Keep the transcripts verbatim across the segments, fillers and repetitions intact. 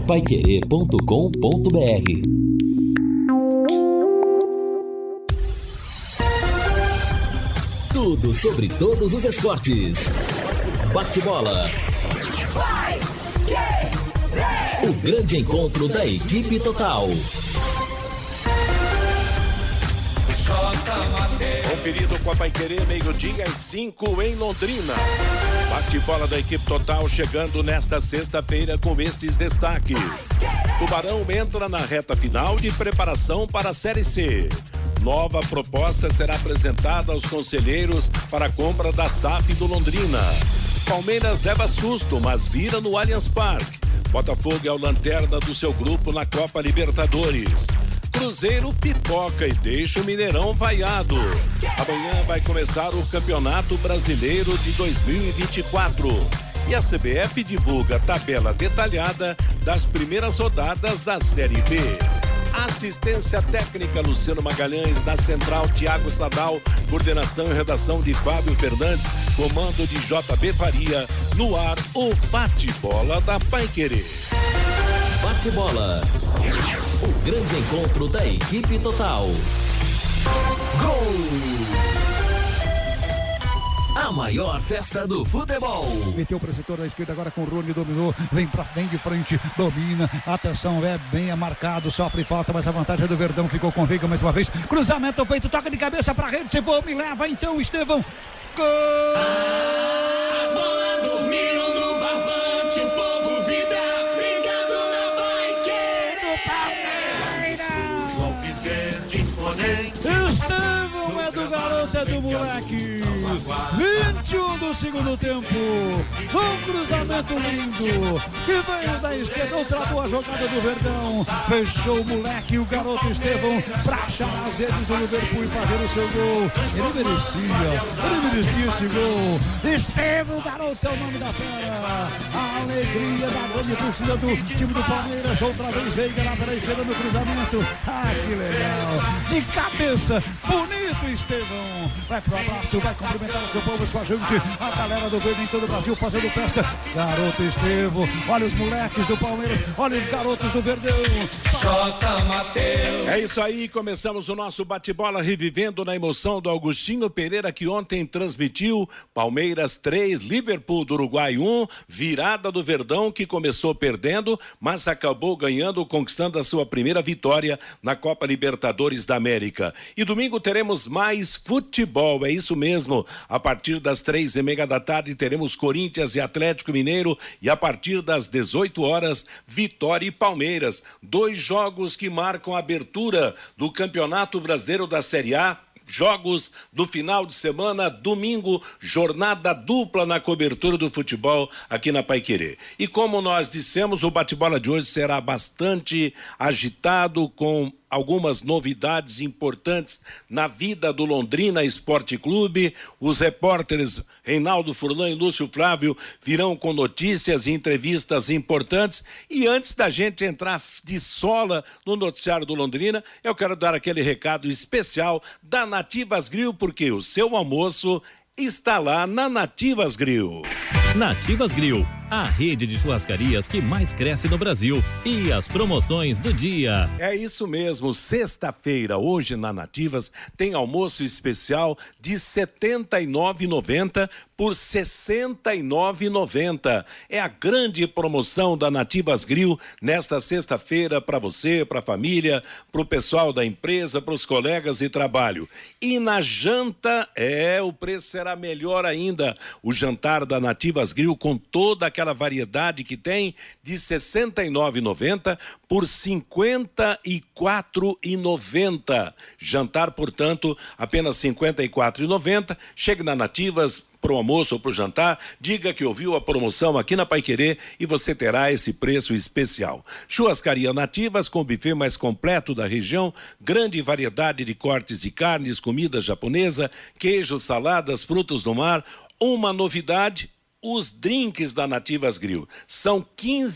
paiquerê ponto com ponto br. Tudo sobre todos os esportes. Bate-bola. O grande encontro da equipe total. Conferido com a Paiquerê, meio-dia às cinco em Londrina. Bate-bola da equipe total chegando nesta sexta-feira com estes destaques. Tubarão entra na reta final de preparação para a Série C. Nova proposta será apresentada aos conselheiros para a compra da S A F do Londrina. Palmeiras leva susto, mas vira no Allianz Parque. Botafogo é o lanterna do seu grupo na Copa Libertadores. Cruzeiro pipoca e deixa o Mineirão vaiado. Amanhã vai começar o Campeonato Brasileiro de dois mil e vinte e quatro. E a C B F divulga a tabela detalhada das primeiras rodadas da Série B. Assistência técnica Luciano Magalhães, na central Thiago Sadal, coordenação e redação de Fábio Fernandes, comando de J B Faria, no ar o bate-bola da Paiquerê. Bate-bola, o grande encontro da equipe total. Gol! A maior festa do futebol. Meteu para o setor da esquerda agora com o Rony, dominou, vem pra vem de frente, domina, atenção, é bem marcado, sofre falta, mas a vantagem é do Verdão, ficou com Veiga mais uma vez, cruzamento feito, toca de cabeça pra rede, se for, me leva então, Estevão, gol! A bola dormiu no barbante, o povo vibra, ligado na Paiquerê. Vão viver de imponente. Estevão é do garoto, é do moleque. vinte e um do segundo tempo, um cruzamento lindo que veio da esquerda, travou a jogada do Verdão, fechou o moleque, o garoto Estevão, pra achar as redes do Liverpool e fazer o seu gol. Ele merecia, ele merecia esse gol. Estevão, garoto, é o nome da fera. A alegria da grande torcida do time do Palmeiras, outra vez Veiga na pela esquerda no cruzamento. Ah, que legal, de cabeça, bonito Estevão, vai pro abraço, vai cumprimentar o seu povo com a gente, a galera do Verde em todo o Brasil fazendo festa. Garoto Estevão, olha os moleques do Palmeiras, olha os garotos do Verdão. J. Mateus. É isso aí, começamos o nosso bate-bola revivendo na emoção do Augustinho Pereira, que ontem transmitiu Palmeiras três, Liverpool do Uruguai um, virada do Verdão, que começou perdendo, mas acabou ganhando, conquistando a sua primeira vitória na Copa Libertadores da América. E domingo teremos mais futebol, é isso mesmo. A partir das três e meia da tarde teremos Corinthians e Atlético Mineiro, e a partir das dezoito horas Vitória e Palmeiras, dois jogos que marcam a abertura do Campeonato Brasileiro da Série A. Jogos do final de semana, domingo, jornada dupla na cobertura do futebol aqui na Paiquerê. E como nós dissemos, o bate-bola de hoje será bastante agitado, com algumas novidades importantes na vida do Londrina Esporte Clube. Os repórteres Reinaldo Furlan e Lúcio Flávio virão com notícias e entrevistas importantes. E antes da gente entrar de sola no noticiário do Londrina, eu quero dar aquele recado especial da Nativas Grill, porque o seu almoço está lá na Nativas Grill. Nativas Grill, a rede de churrascarias que mais cresce no Brasil. E as promoções do dia. É isso mesmo, sexta-feira, hoje na Nativas, tem almoço especial de setenta e nove reais e noventa centavos por sessenta e nove reais e noventa centavos. É a grande promoção da Nativas Grill nesta sexta-feira para você, para a família, para o pessoal da empresa, para os colegas de trabalho. E na janta, é, o preço será melhor ainda. O jantar da Nativas Grill, com toda aquela variedade que tem, de sessenta e nove reais e noventa centavos por cinquenta e quatro reais e noventa centavos. Jantar, portanto, apenas cinquenta e quatro reais e noventa centavos. Chegue na Nativas para o almoço ou para o jantar, diga que ouviu a promoção aqui na Paiquerê e você terá esse preço especial. Churrascaria Nativas, com o buffet mais completo da região, grande variedade de cortes de carnes, comida japonesa, queijos, saladas, frutos do mar. Uma novidade: os drinks da Nativas Grill. São quinze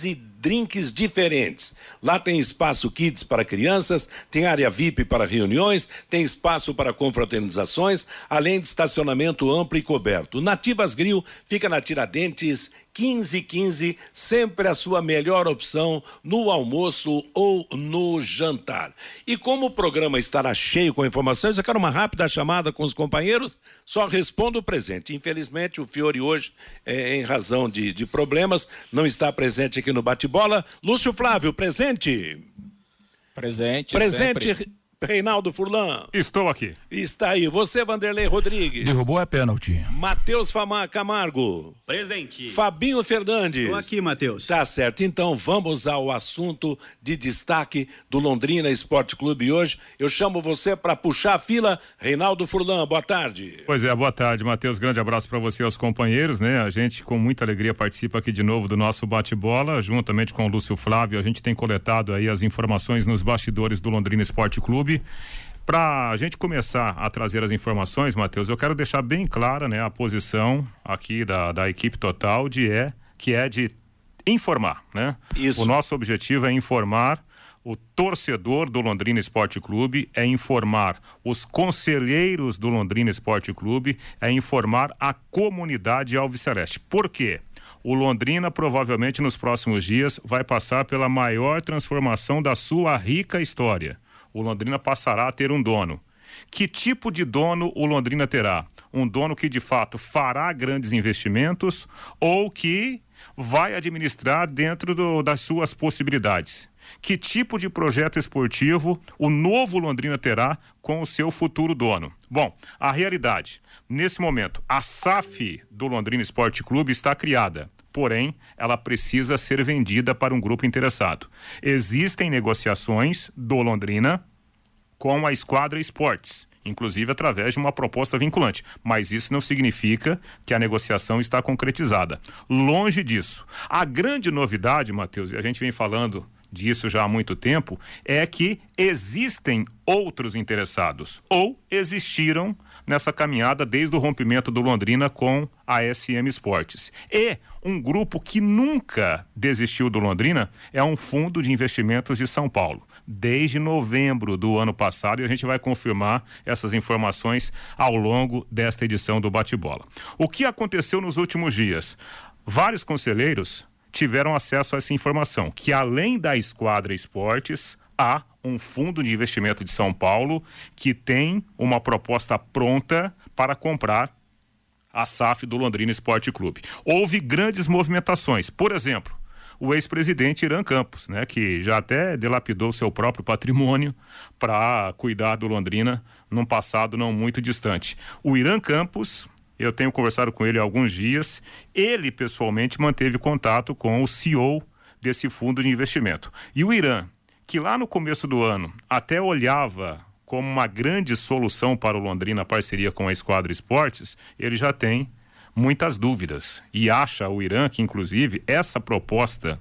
drinks diferentes. Lá tem espaço kids para crianças, tem área V I P para reuniões, tem espaço para confraternizações, além de estacionamento amplo e coberto. Nativas Grill fica na Tiradentes quinze quinze, sempre a sua melhor opção no almoço ou no jantar. E como o programa estará cheio com informações, eu quero uma rápida chamada com os companheiros, só respondo o presente. Infelizmente, o Fiore hoje, é, em razão de, de problemas, não está presente aqui no bate-bola. Lúcio Flávio, presente? Presente, Presente. sempre. Reinaldo Furlan. Estou aqui. Está aí. Você, Vanderlei Rodrigues. Derrubou é pênalti. Matheus Fama Camargo. Presente. Fabinho Fernandes. Estou aqui, Matheus. Tá certo. Então vamos ao assunto de destaque do Londrina Esporte Clube hoje. Eu chamo você para puxar a fila. Reinaldo Furlan, boa tarde. Pois é, boa tarde, Matheus. Grande abraço para você e aos companheiros, né? A gente com muita alegria participa aqui de novo do nosso bate-bola, juntamente com o Lúcio Flávio. A gente tem coletado aí as informações nos bastidores do Londrina Esporte Clube. Para a gente começar a trazer as informações, Matheus, eu quero deixar bem clara, né, a posição aqui da, da equipe total de é, que é de informar, né? Isso. O nosso objetivo é informar o torcedor do Londrina Esporte Clube, é informar os conselheiros do Londrina Esporte Clube, é informar a comunidade alviceleste. Por quê? O Londrina provavelmente nos próximos dias vai passar pela maior transformação da sua rica história. O Londrina passará a ter um dono. Que tipo de dono o Londrina terá? Um dono que de fato fará grandes investimentos ou que vai administrar dentro do, das suas possibilidades? Que tipo de projeto esportivo o novo Londrina terá com o seu futuro dono? Bom, a realidade, nesse momento, a S A F do Londrina Esporte Clube está criada. Porém, ela precisa ser vendida para um grupo interessado. Existem negociações do Londrina com a Esquadra Esportes, inclusive através de uma proposta vinculante, mas isso não significa que a negociação está concretizada. Longe disso. A grande novidade, Matheus, e a gente vem falando disso já há muito tempo, é que existem outros interessados, ou existiram nessa caminhada desde o rompimento do Londrina com a S M Esportes. E um grupo que nunca desistiu do Londrina é um fundo de investimentos de São Paulo. Desde novembro do ano passado, e a gente vai confirmar essas informações ao longo desta edição do Bate-Bola. O que aconteceu nos últimos dias? Vários conselheiros tiveram acesso a essa informação, que além da Esquadra Esportes, há um fundo de investimento de São Paulo que tem uma proposta pronta para comprar a S A F do Londrina Esporte Clube. Houve grandes movimentações, por exemplo, o ex-presidente Irã Campos, né, que já até dilapidou seu próprio patrimônio para cuidar do Londrina num passado não muito distante. O Irã Campos, eu tenho conversado com ele há alguns dias, ele pessoalmente manteve contato com o C E O desse fundo de investimento. E o Irã, que lá no começo do ano até olhava como uma grande solução para o Londrina a parceria com a Esquadra Esportes, ele já tem muitas dúvidas e acha o Irã que inclusive essa proposta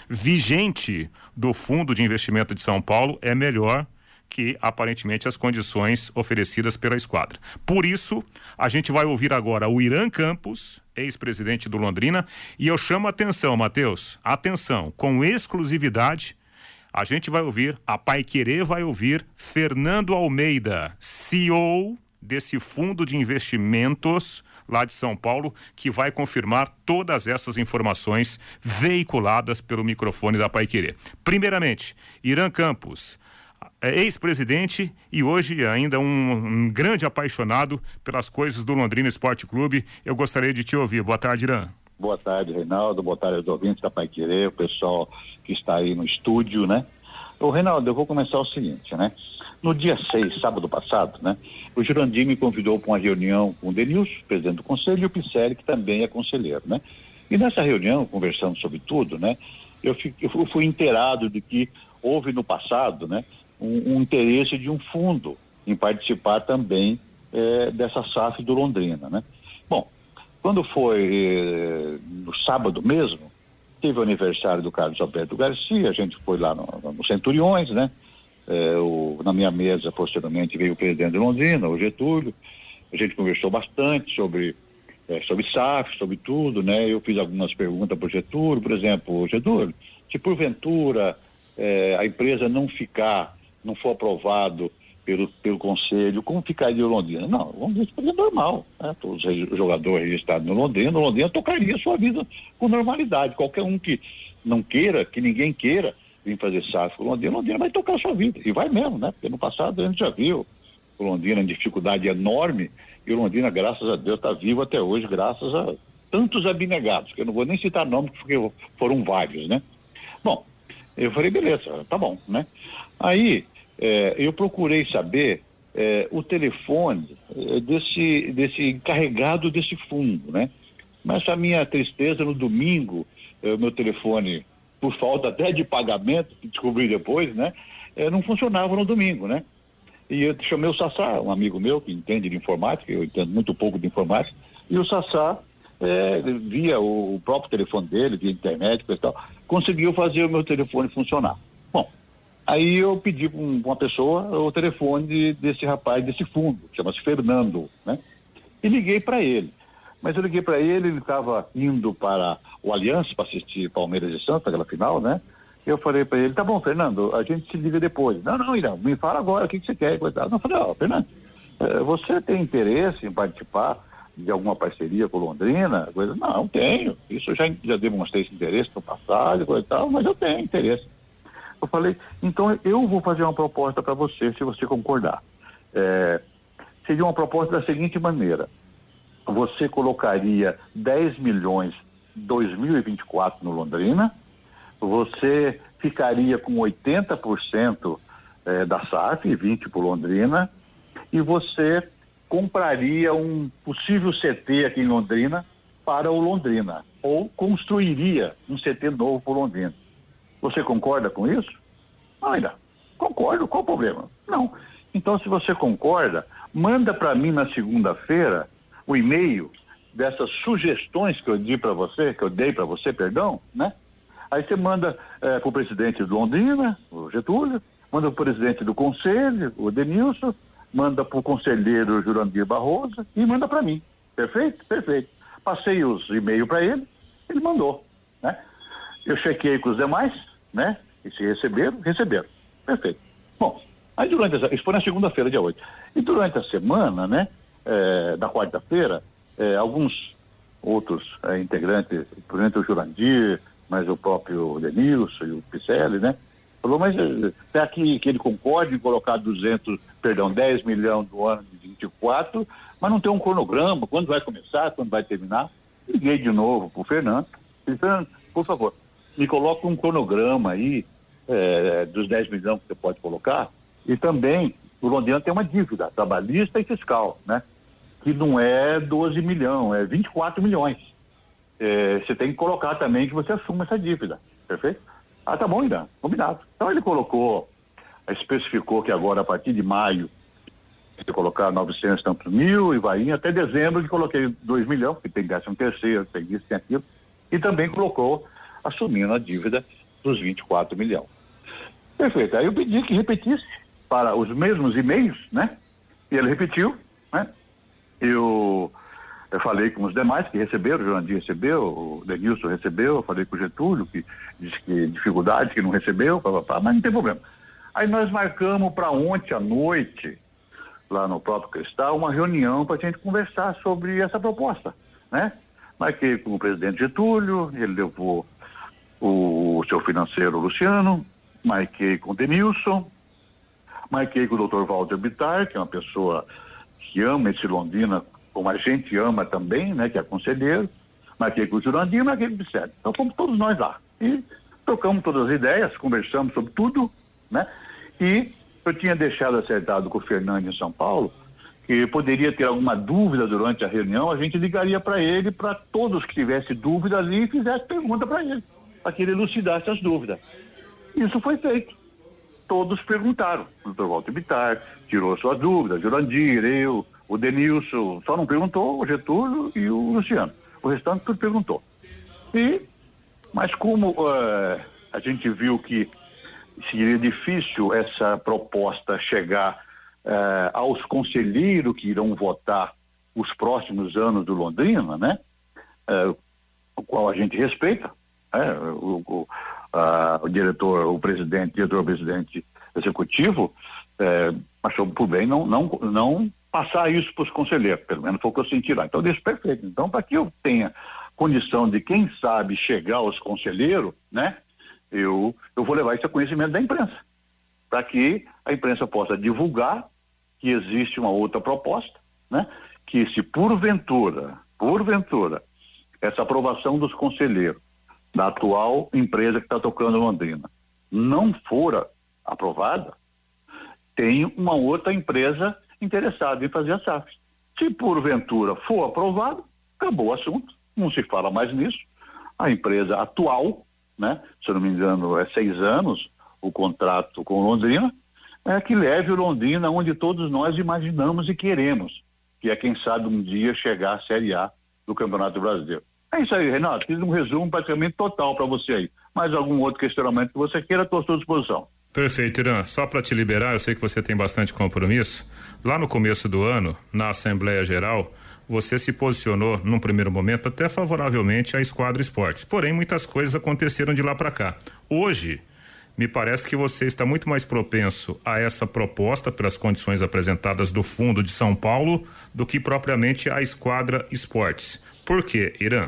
vigente do Fundo de Investimento de São Paulo é melhor que aparentemente as condições oferecidas pela Esquadra. Por isso, a gente vai ouvir agora o Irã Campos, ex-presidente do Londrina, e eu chamo a atenção, Matheus, atenção, com exclusividade, a gente vai ouvir, a Paiquerê vai ouvir Fernando Almeida, C E O desse fundo de investimentos lá de São Paulo, que vai confirmar todas essas informações veiculadas pelo microfone da Paiquerê. Primeiramente, Irã Campos, ex-presidente e hoje ainda um, um grande apaixonado pelas coisas do Londrina Esporte Clube. Eu gostaria de te ouvir. Boa tarde, Irã. Boa tarde, Reinaldo. Boa tarde aos ouvintes da Paiquerê, o pessoal que está aí no estúdio, né? Ô, Reinaldo, eu vou começar o seguinte, né? No dia seis, sábado passado, né? O Jurandir me convidou para uma reunião com o Denilson, presidente do conselho, e o Picelli, que também é conselheiro, né? E nessa reunião, conversando sobre tudo, né? Eu, fiquei, eu fui inteirado de que houve no passado, né? Um, um interesse de um fundo em participar também eh, dessa S A F do Londrina, né? Bom, quando foi eh, no sábado mesmo, teve o aniversário do Carlos Alberto Garcia, a gente foi lá no, no Centuriões, né? Eh, o, na minha mesa, posteriormente, veio o presidente de Londrina, o Getúlio, a gente conversou bastante sobre, eh, sobre S A F, sobre tudo, né? Eu fiz algumas perguntas para o Getúlio, por exemplo, Getúlio, Se porventura eh, a empresa não ficar, não for aprovado pelo, pelo conselho, como ficaria o Londrina? Não, o Londrina seria normal, né? Todos os jogadores registrados no Londrina, o Londrina tocaria a sua vida com normalidade. Qualquer um que não queira, que ninguém queira vir fazer S A F com o Londrina, o Londrina vai tocar a sua vida. E vai mesmo, né? Porque no passado a gente já viu o Londrina em dificuldade enorme, e o Londrina, graças a Deus, está vivo até hoje, graças a tantos abnegados, que eu não vou nem citar nomes, porque foram vários, né? Bom, eu falei, beleza, tá bom, né? Aí, eh, eu procurei saber eh, o telefone eh, desse, desse encarregado desse fundo, né? Mas a minha tristeza, no domingo, o eh, meu telefone, por falta até de pagamento, que descobri depois, né? Eh, não funcionava no domingo, né? E eu chamei o Sassá, um amigo meu que entende de informática, eu entendo muito pouco de informática, e o Sassá, é, via o, o próprio telefone dele, via internet e tal, conseguiu fazer o meu telefone funcionar. Bom, aí eu pedi para um, uma pessoa o telefone de, desse rapaz, desse fundo, chama-se Fernando, né? E liguei para ele. Mas eu liguei para ele, ele estava indo para o Aliança para assistir Palmeiras e Santos, aquela final, né? Eu falei para ele, tá bom, Fernando, a gente se liga depois. Não, não, Irã, me fala agora, o que, que você quer? Não, eu falei, ó, oh, Fernando, você tem interesse em participar de alguma parceria com Londrina? Coisa, não, tenho. Isso eu já, já demonstrei esse interesse no passado, coisa e tal, mas eu tenho interesse. Eu falei, então eu vou fazer uma proposta para você, se você concordar. É, seria uma proposta da seguinte maneira: você colocaria dez milhões em dois mil e vinte e quatro no Londrina, você ficaria com oitenta por cento eh, da S A F e vinte por cento por Londrina, e você compraria um possível C T aqui em Londrina para o Londrina, ou construiria um C T novo por Londrina. Você concorda com isso? Ainda, concordo, qual o problema? Não. Então, se você concorda, manda para mim na segunda-feira o e-mail dessas sugestões que eu dei para você, que eu dei para você, perdão, né? Aí você manda eh, para o presidente do Londrina, o Getúlio, manda para o presidente do conselho, o Denilson, manda para o conselheiro Jurandir Barroso e manda para mim. Perfeito? Perfeito. Passei os e-mails para ele, ele mandou, né? Eu chequei com os demais, né? E se receberam, receberam. Perfeito. Bom, aí durante essa, isso foi na segunda-feira, dia oito. E durante a semana, né? Eh, da quarta-feira, eh, alguns outros eh, integrantes, por exemplo, o Jurandir, mas o próprio Denilson e o Picelli, né? Falou, mas será que, que ele concorde em colocar duzentos, perdão, dez milhões no ano de vinte e quatro, mas não tem um cronograma, quando vai começar, quando vai terminar? Liguei de novo pro Fernando, disse, Fernando, por favor, me coloca um cronograma aí é, dos dez milhões que você pode colocar, e também o Londrina tem uma dívida trabalhista e fiscal, né? Que não é doze milhões, é vinte e quatro milhões. É, você tem que colocar também que você assuma essa dívida, perfeito? Ah, tá bom, ainda, combinado. Então ele colocou, especificou que agora a partir de maio você colocar novecentos tantos mil e vai indo até dezembro que coloquei dois milhões, porque tem décimo terceiro, tem isso, tem aquilo, e também colocou assumindo a dívida dos vinte e quatro milhões. Perfeito, aí eu pedi que repetisse para os mesmos e-mails, né? E ele repetiu, né? Eu... Eu falei com os demais que receberam, o Jurandir recebeu, o Denilson recebeu, eu falei com o Getúlio, que disse que dificuldade, que não recebeu, pá, pá, pá, mas não tem problema. Aí nós marcamos para ontem à noite, lá no próprio Cristal, uma reunião para a gente conversar sobre essa proposta, né? Marquei com o presidente Getúlio, ele levou o seu financeiro Luciano, marquei com o Denilson, marquei com o doutor Walter Bittar, que é uma pessoa que ama esse Londrina, como a gente ama também, né, que é conselheiro, marquei com o Jurandir, marquei com o Vicente. Então fomos todos nós lá. E trocamos todas as ideias, conversamos sobre tudo, né? E eu tinha deixado acertado com o Fernando em São Paulo, que poderia ter alguma dúvida durante a reunião, a gente ligaria para ele, para todos que tivessem dúvida ali e fizesse pergunta para ele, para que ele elucidasse as dúvidas. Isso foi feito. Todos perguntaram. O doutor Walter Bittar tirou suas dúvidas, Jurandir, eu, o Denilson, só não perguntou o Getúlio e o Luciano. O restante tudo perguntou. E, mas como uh, a gente viu que seria difícil essa proposta chegar uh, aos conselheiros que irão votar os próximos anos do Londrina, né? Uh, o qual a gente respeita, né? o, o, ah, o diretor, o presidente, diretor-presidente executivo, eh, achou por bem não, não, não passar isso para os conselheiros, pelo menos foi o que eu senti lá. Então, deixa perfeito. Então, para que eu tenha condição de, quem sabe, chegar aos conselheiros, né, eu, eu vou levar isso a conhecimento da imprensa, para que a imprensa possa divulgar que existe uma outra proposta, né, que se porventura, porventura, essa aprovação dos conselheiros da atual empresa que está tocando Londrina não for aprovada, tem uma outra empresa interessada em fazer a S A F. Se porventura for aprovado, acabou o assunto, não se fala mais nisso. A empresa atual, né, se eu não me engano é seis anos o contrato com Londrina, é que leve o Londrina onde todos nós imaginamos e queremos, que é, quem sabe, um dia chegar à Série A do Campeonato Brasileiro. É isso aí, Renato, fiz um resumo praticamente total para você aí. Mais algum outro questionamento que você queira, estou à sua disposição. Perfeito, Irã. Só para te liberar, eu sei que você tem bastante compromisso. Lá no começo do ano, na Assembleia Geral, você se posicionou, num primeiro momento, até favoravelmente à Esquadra Esportes. Porém, muitas coisas aconteceram de lá para cá. Hoje, me parece que você está muito mais propenso a essa proposta, pelas condições apresentadas do Fundo de São Paulo, do que propriamente à Esquadra Esportes. Por quê, Irã?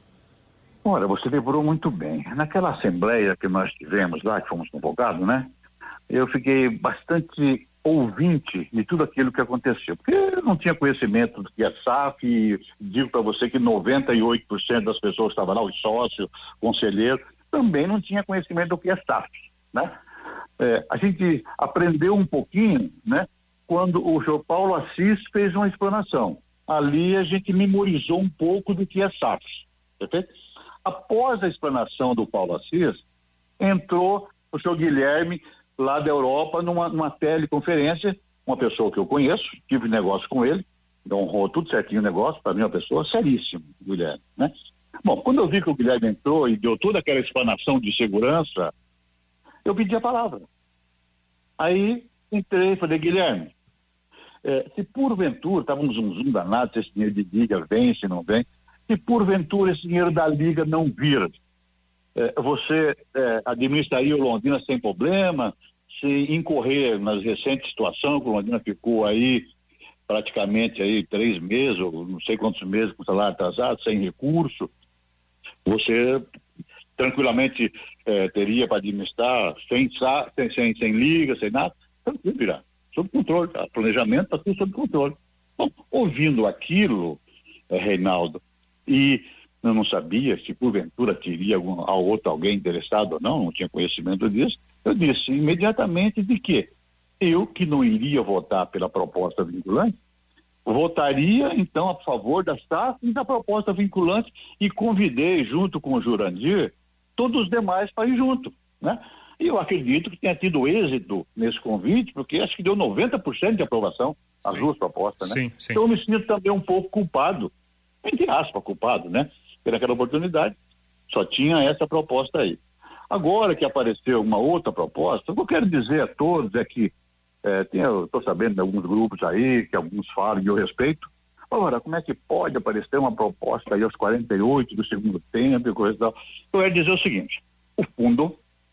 Olha, você lembrou muito bem. Naquela assembleia que nós tivemos lá, que fomos convocados, né? Eu fiquei bastante ouvinte de tudo aquilo que aconteceu, porque eu não tinha conhecimento do que é S A F, e digo para você que noventa e oito por cento das pessoas que estavam lá, os sócios, conselheiros, também não tinha conhecimento do que é S A F, né? É, a gente aprendeu um pouquinho, né? Quando o senhor Paulo Assis fez uma explanação. Ali a gente memorizou um pouco do que é S A F, perfeito? Após a explanação do Paulo Assis, entrou o senhor Guilherme, lá da Europa, numa, numa teleconferência, uma pessoa que eu conheço, tive negócio com ele, honrou tudo certinho o negócio, para mim é uma pessoa seríssima, Guilherme, né? Bom, quando eu vi que o Guilherme entrou e deu toda aquela explanação de segurança, eu pedi a palavra. Aí entrei e falei, Guilherme, eh, se porventura, estava um zum zum danado, se esse dinheiro de liga vem, se não vem, se porventura esse dinheiro da liga não vir, eh, você eh, administraria o Londrina sem problema, se incorrer nas recentes situações, que o Londrina ficou aí praticamente aí três meses, ou não sei quantos meses com salário atrasado, sem recurso, você tranquilamente eh, teria para administrar sem, sem, sem, sem liga, sem nada, tranquilo, virá, sob controle, tá? Planejamento está tudo sob controle. Bom, ouvindo aquilo, eh, Reinaldo, e eu não sabia se porventura teria algum a outro alguém interessado ou não, não tinha conhecimento disso, eu disse imediatamente de que eu, que não iria votar pela proposta vinculante, votaria então a favor da S A F e da proposta vinculante, e convidei junto com o Jurandir todos os demais para ir junto, né? E eu acredito que tenha tido êxito nesse convite, porque acho que deu noventa por cento de aprovação as duas propostas, né? Sim, sim. Então eu me sinto também um pouco culpado, entre aspas, culpado, né? Pelaquela oportunidade, só tinha essa proposta aí. Agora que apareceu uma outra proposta, o que eu quero dizer a todos é que é, estou sabendo de alguns grupos aí, que alguns falam e eu respeito. Agora, como é que pode aparecer uma proposta aí aos quarenta e oito do segundo tempo e coisa e tal? Eu quero dizer o seguinte, o fundo,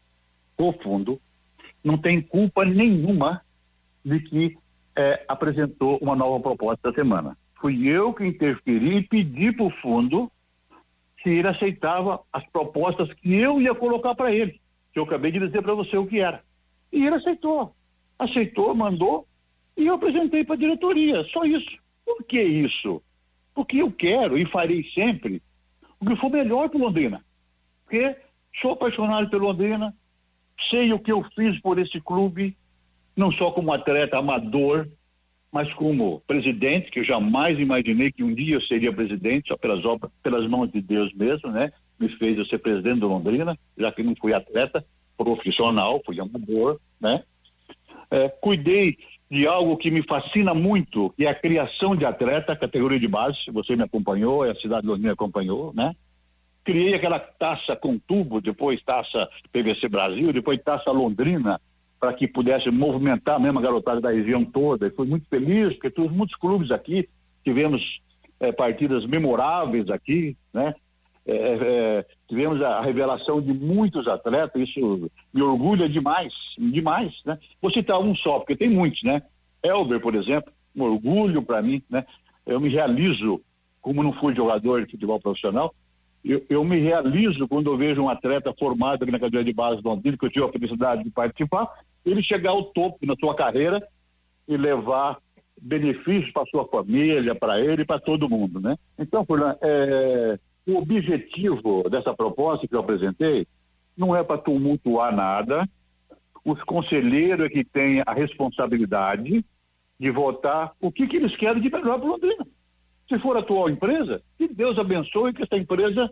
o fundo não tem culpa nenhuma de que é, apresentou uma nova proposta essa semana. Fui eu que interferi e pedi para o fundo se ele aceitava as propostas que eu ia colocar para ele, que eu acabei de dizer para você o que era. E ele aceitou. Aceitou, mandou, e eu apresentei para a diretoria, só isso. Por que isso? Porque eu quero e farei sempre o que for melhor para o Londrina. Porque sou apaixonado pelo Londrina, sei o que eu fiz por esse clube, não só como atleta amador, mas como presidente, que eu jamais imaginei que um dia eu seria presidente, só pelas obras, pelas mãos de Deus mesmo, né? Me fez eu ser presidente do Londrina, já que não fui atleta profissional, fui amador, né? É, cuidei de algo que me fascina muito, que é a criação de atleta, categoria de base, você me acompanhou, a cidade de Londrina acompanhou, né? Criei aquela taça com tubo, depois taça P V C Brasil, depois taça Londrina, para que pudesse movimentar mesmo a garotada da região toda. E fui muito feliz, porque todos muitos clubes aqui, tivemos é, partidas memoráveis aqui, né? É, é, tivemos a revelação de muitos atletas, isso me orgulha demais, demais, né? Vou citar um só, porque tem muitos, né? Elber, por exemplo, um orgulho para mim, né? Eu me realizo, como não fui jogador de futebol profissional, eu, eu me realizo quando eu vejo um atleta formado aqui na cadeira de base do Londrina, que eu tive a felicidade de participar, ele chegar ao topo na sua carreira e levar benefícios para sua família, para ele e para todo mundo, né? Então, Fernando, é, o objetivo dessa proposta que eu apresentei não é para tumultuar nada. Os conselheiros é que têm a responsabilidade de votar o que, que eles querem de melhor para Londrina. Se for a atual empresa, que Deus abençoe que essa empresa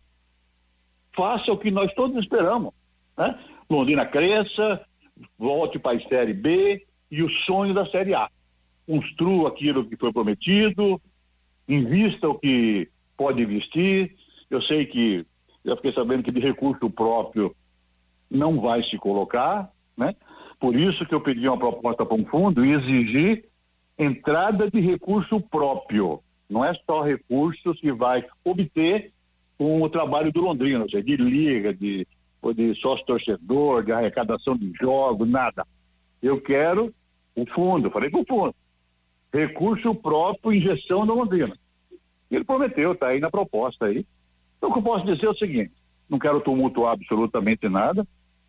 faça o que nós todos esperamos, né? Londrina cresça, volte para a Série B e o sonho da Série A. Construa aquilo que foi prometido, invista o que pode investir. Eu sei que, já fiquei sabendo que de recurso próprio não vai se colocar, né? Por isso que eu pedi uma proposta para um fundo e exigir entrada de recurso próprio. Não é só recursos que vai obter com o trabalho do Londrina, ou seja, de liga, de, de sócio-torcedor, de arrecadação de jogos, nada. Eu quero o fundo, falei com o fundo. Recurso próprio, injeção da Londrina. Ele prometeu, está aí na proposta aí. Então, o que eu posso dizer é o seguinte: não quero tumultuar absolutamente nada,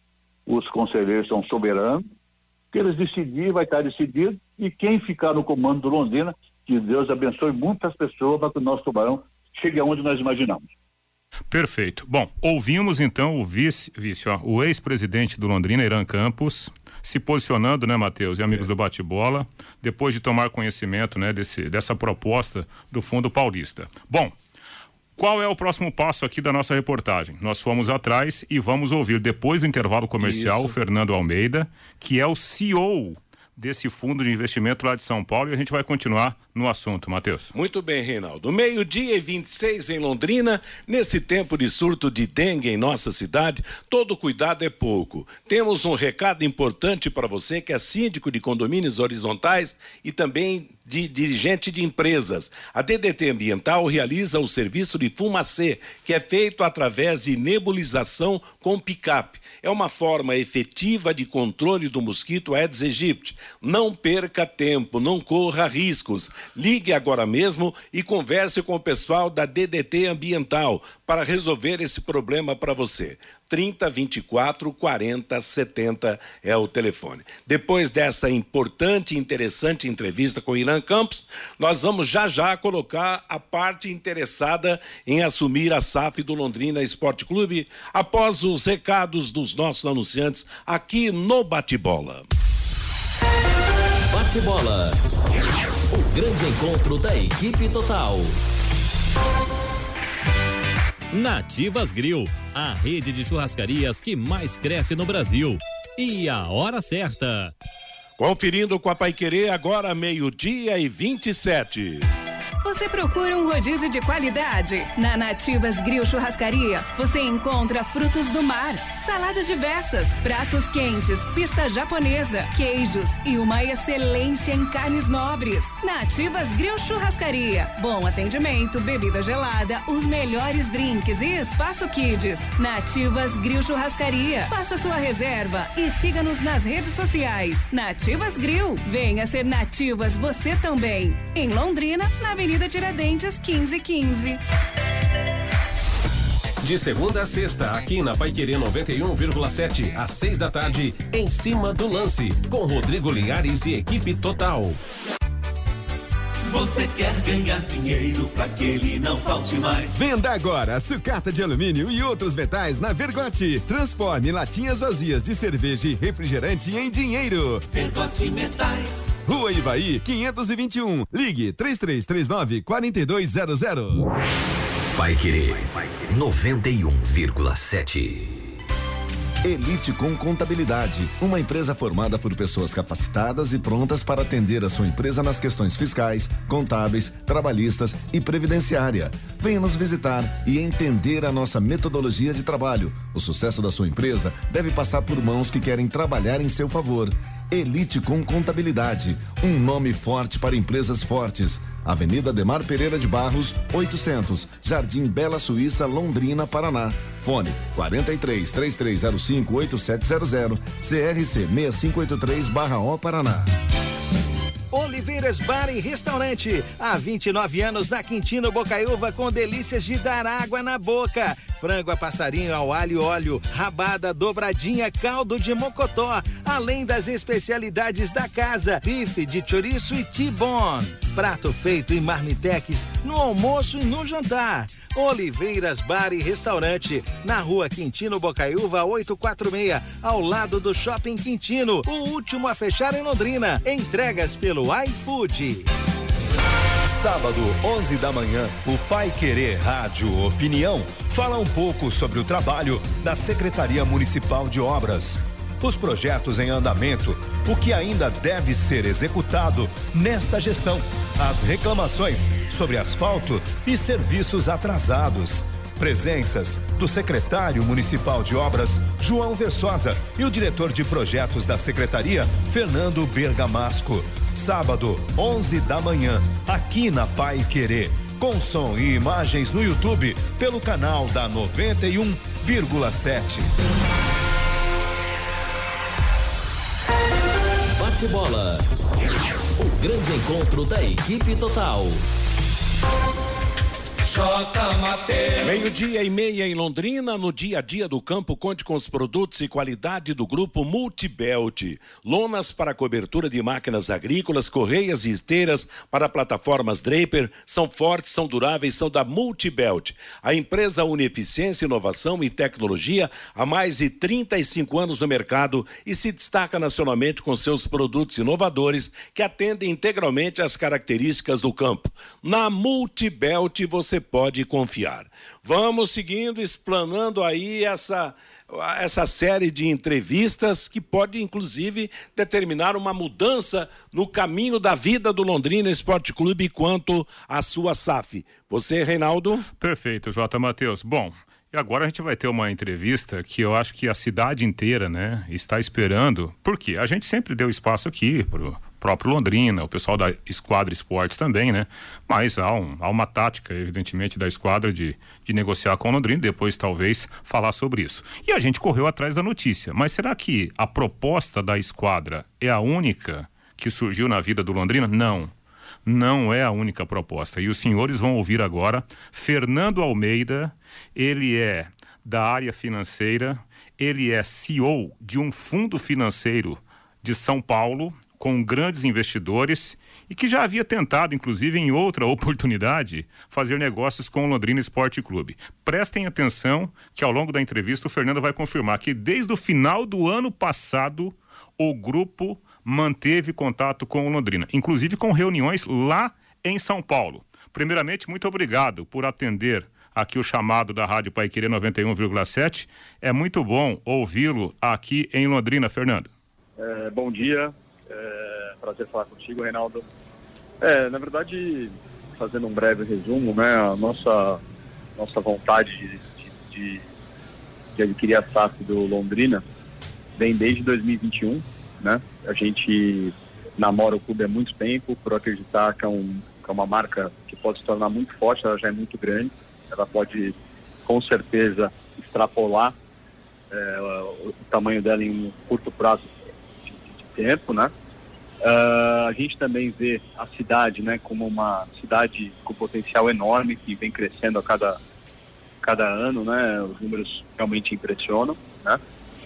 os conselheiros são soberanos, o que eles decidirem vai estar decidido, e quem ficar no comando do Londrina, que Deus abençoe muitas pessoas para que o nosso Tubarão chegue aonde nós imaginamos. Perfeito. Bom, ouvimos então o vice, vice ó, o ex-presidente do Londrina, Irã Campos, se posicionando, né, Matheus e amigos é. do Bate-Bola, depois de tomar conhecimento, né, desse, dessa proposta do Fundo Paulista. Bom, qual é o próximo passo aqui da nossa reportagem? Nós fomos atrás e vamos ouvir, depois do intervalo comercial, Isso. o Fernando Almeida, que é o C E O desse fundo de investimento lá de São Paulo, e a gente vai continuar no assunto, Matheus. Muito bem, Reinaldo. Meio-dia e vinte e seis em Londrina, nesse tempo de surto de dengue em nossa cidade, todo cuidado é pouco. Temos um recado importante para você que é síndico de condomínios horizontais e também de dirigente de empresas. A D D T Ambiental realiza o serviço de fumacê, que é feito através de nebulização com picape. É uma forma efetiva de controle do mosquito Aedes aegypti. Não perca tempo, não corra riscos. Ligue agora mesmo e converse com o pessoal da D D T Ambiental para resolver esse problema para você. trinta, vinte e quatro, quarenta, setenta é o telefone. Depois dessa importante e interessante entrevista com o Irã Campos, nós vamos já já colocar a parte interessada em assumir a S A F do Londrina Esporte Clube após os recados dos nossos anunciantes aqui no Bate-Bola. Bate-Bola. O grande encontro da equipe total. Nativas Grill, a rede de churrascarias que mais cresce no Brasil. E a hora certa. Conferindo com a Paiquerê, agora meio-dia e vinte e sete. Você procura um rodízio de qualidade? Na Nativas Grill Churrascaria, você encontra frutos do mar, saladas diversas, pratos quentes, pista japonesa, queijos e uma excelência em carnes nobres. Nativas Grill Churrascaria, bom atendimento, bebida gelada, os melhores drinks e espaço kids. Nativas Grill Churrascaria, faça sua reserva e siga-nos nas redes sociais. Nativas Grill, venha ser Nativas você também. Em Londrina, na Avenida Tiradentes quinze quinze. De segunda a sexta, aqui na Paiquerê noventa e um vírgula sete, às seis da tarde, em cima do lance, com Rodrigo Linhares e equipe total. Você quer ganhar dinheiro pra que ele não falte mais? Venda agora sucata de alumínio e outros metais na Vergote. Transforme latinhas vazias de cerveja e refrigerante em dinheiro. Vergote Metais. Rua Ivaí, quinhentos e vinte e um. Ligue três três três nove, quatro dois zero zero. Paiquerê noventa e um vírgula sete. Elite com Contabilidade, uma empresa formada por pessoas capacitadas e prontas para atender a sua empresa nas questões fiscais, contábeis, trabalhistas e previdenciária. Venha nos visitar e entender a nossa metodologia de trabalho. O sucesso da sua empresa deve passar por mãos que querem trabalhar em seu favor. Elite com Contabilidade, um nome forte para empresas fortes. Avenida Demar Pereira de Barros, oitocentos, Jardim Bela Suíça, Londrina, Paraná. Fone quarenta e três, trinta e três zero cinco, oito sete zero zero, C R C seis cinco oito três barra O Paraná. Oliveiras Bar e Restaurante, há vinte e nove anos na Quintino Bocaiúva, com delícias de dar água na boca. Frango a passarinho ao alho e óleo, rabada, dobradinha, caldo de mocotó, além das especialidades da casa, bife de chouriço e T-bone. Prato feito em marmitex no almoço e no jantar. Oliveiras Bar e Restaurante, na rua Quintino Bocaiúva oitocentos e quarenta e seis, ao lado do Shopping Quintino, o último a fechar em Londrina. Entregas pelo iFood. Sábado, onze da manhã, o Pai Querer Rádio Opinião fala um pouco sobre o trabalho da Secretaria Municipal de Obras. Os projetos em andamento, o que ainda deve ser executado nesta gestão, as reclamações sobre asfalto e serviços atrasados. Presenças do secretário municipal de obras, João Versosa, e o diretor de projetos da secretaria, Fernando Bergamasco. Sábado, onze da manhã, aqui na Pai Querer, com som e imagens no YouTube, pelo canal da noventa e um vírgula sete. Bate-bola. O grande encontro da equipe total. Meio-dia e meia em Londrina, no dia a dia do campo, conte com os produtos e qualidade do grupo Multibelt. Lonas para cobertura de máquinas agrícolas, correias e esteiras para plataformas Draper, são fortes, são duráveis, são da Multibelt. A empresa une eficiência, inovação e tecnologia há mais de trinta e cinco anos no mercado e se destaca nacionalmente com seus produtos inovadores que atendem integralmente às características do campo. Na Multibelt você pode confiar. Vamos seguindo, explanando aí essa, essa série de entrevistas que pode, inclusive, determinar uma mudança no caminho da vida do Londrina Esporte Clube quanto à sua S A F. Você, Reinaldo? Perfeito, J. Matheus. Bom, e agora a gente vai ter uma entrevista que eu acho que a cidade inteira, né, está esperando, porque a gente sempre deu espaço aqui pro próprio Londrina, o pessoal da Esquadra Esportes também, né? Mas há, um, há uma tática, evidentemente, da Esquadra de, de negociar com o Londrina, depois talvez falar sobre isso. E a gente correu atrás da notícia, mas será que a proposta da Esquadra é a única que surgiu na vida do Londrina? Não, não é a única proposta. E os senhores vão ouvir agora Fernando Almeida, ele é da área financeira, ele é C E O de um fundo financeiro de São Paulo, com grandes investidores e que já havia tentado, inclusive em outra oportunidade, fazer negócios com o Londrina Esporte Clube. Prestem atenção que ao longo da entrevista o Fernando vai confirmar que desde o final do ano passado o grupo manteve contato com o Londrina, inclusive com reuniões lá em São Paulo. Primeiramente, muito obrigado por atender aqui o chamado da Rádio Paiquerê noventa e um vírgula sete. É muito bom ouvi-lo aqui em Londrina, Fernando. É, bom dia. É, prazer falar contigo, Reinaldo. É, na verdade, fazendo um breve resumo, né, a nossa, nossa vontade de, de, de adquirir a S A F do Londrina vem desde dois mil e vinte e um, né? A gente namora o clube há muito tempo por acreditar que é, um, que é uma marca que pode se tornar muito forte, ela já é muito grande, ela pode com certeza extrapolar é, o, o tamanho dela em um curto prazo tempo, né? Uh, a gente também vê a cidade, né, como uma cidade com potencial enorme que vem crescendo a cada, cada ano, né? Os números realmente impressionam, né?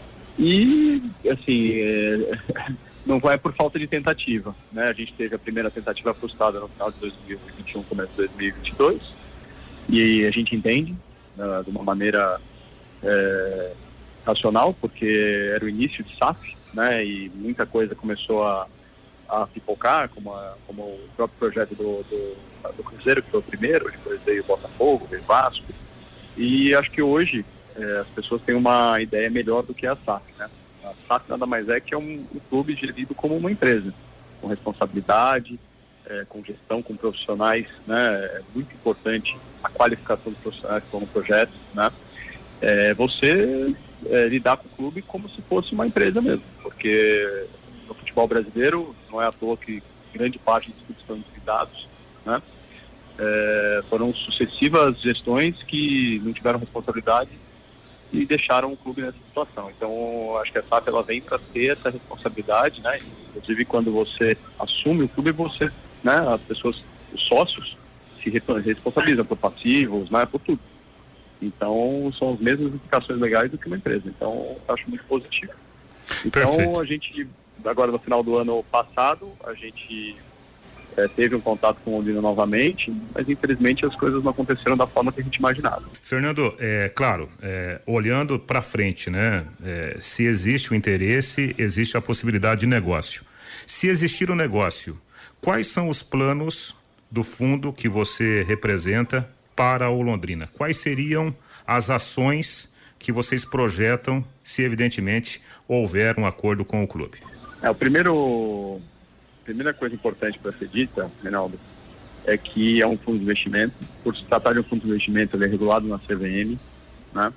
E, assim, é, não vai por falta de tentativa, né? A gente teve a primeira tentativa frustrada no final de dois mil e vinte e um, começo de dois mil e vinte e dois, e a gente entende uh, de uma maneira é, racional, porque era o início de S A F, né, e muita coisa começou a, a pipocar, como, a, como o próprio projeto do, do, do Cruzeiro, que foi o primeiro, depois veio o Botafogo, veio o Vasco, e acho que hoje é, as pessoas têm uma ideia melhor do que a S A F, né? A S A F nada mais é que é um, um clube gerido como uma empresa, com responsabilidade, é, com gestão, com profissionais, né? É muito importante a qualificação dos profissionais que estão no projeto, né? É, você é, lidar com o clube como se fosse uma empresa mesmo, porque no futebol brasileiro não é à toa que grande parte dos clubes estão endividados, né? É, foram sucessivas gestões que não tiveram responsabilidade e deixaram o clube nessa situação. Então, acho que a S A F ela vem para ter essa responsabilidade, né? Inclusive, quando você assume o clube, você, né? As pessoas, os sócios, se responsabilizam por passivos, né? Por tudo. Então, são as mesmas implicações legais do que uma empresa. Então, eu acho muito positivo. Então, Perfeito. a gente, agora no final do ano passado, a gente é, teve um contato com o Londrina novamente, mas infelizmente as coisas não aconteceram da forma que a gente imaginava. Fernando, é claro, é, olhando para frente, né? É, se existe o interesse, existe a possibilidade de negócio. Se existir um negócio, quais são os planos do fundo que você representa para o Londrina? Quais seriam as ações que vocês projetam se evidentemente houver um acordo com o clube? É, o primeiro, a primeira coisa importante para ser dita, Reinaldo, é que é um fundo de investimento. Por se tratar de um fundo de investimento, ele é regulado na C V M, né?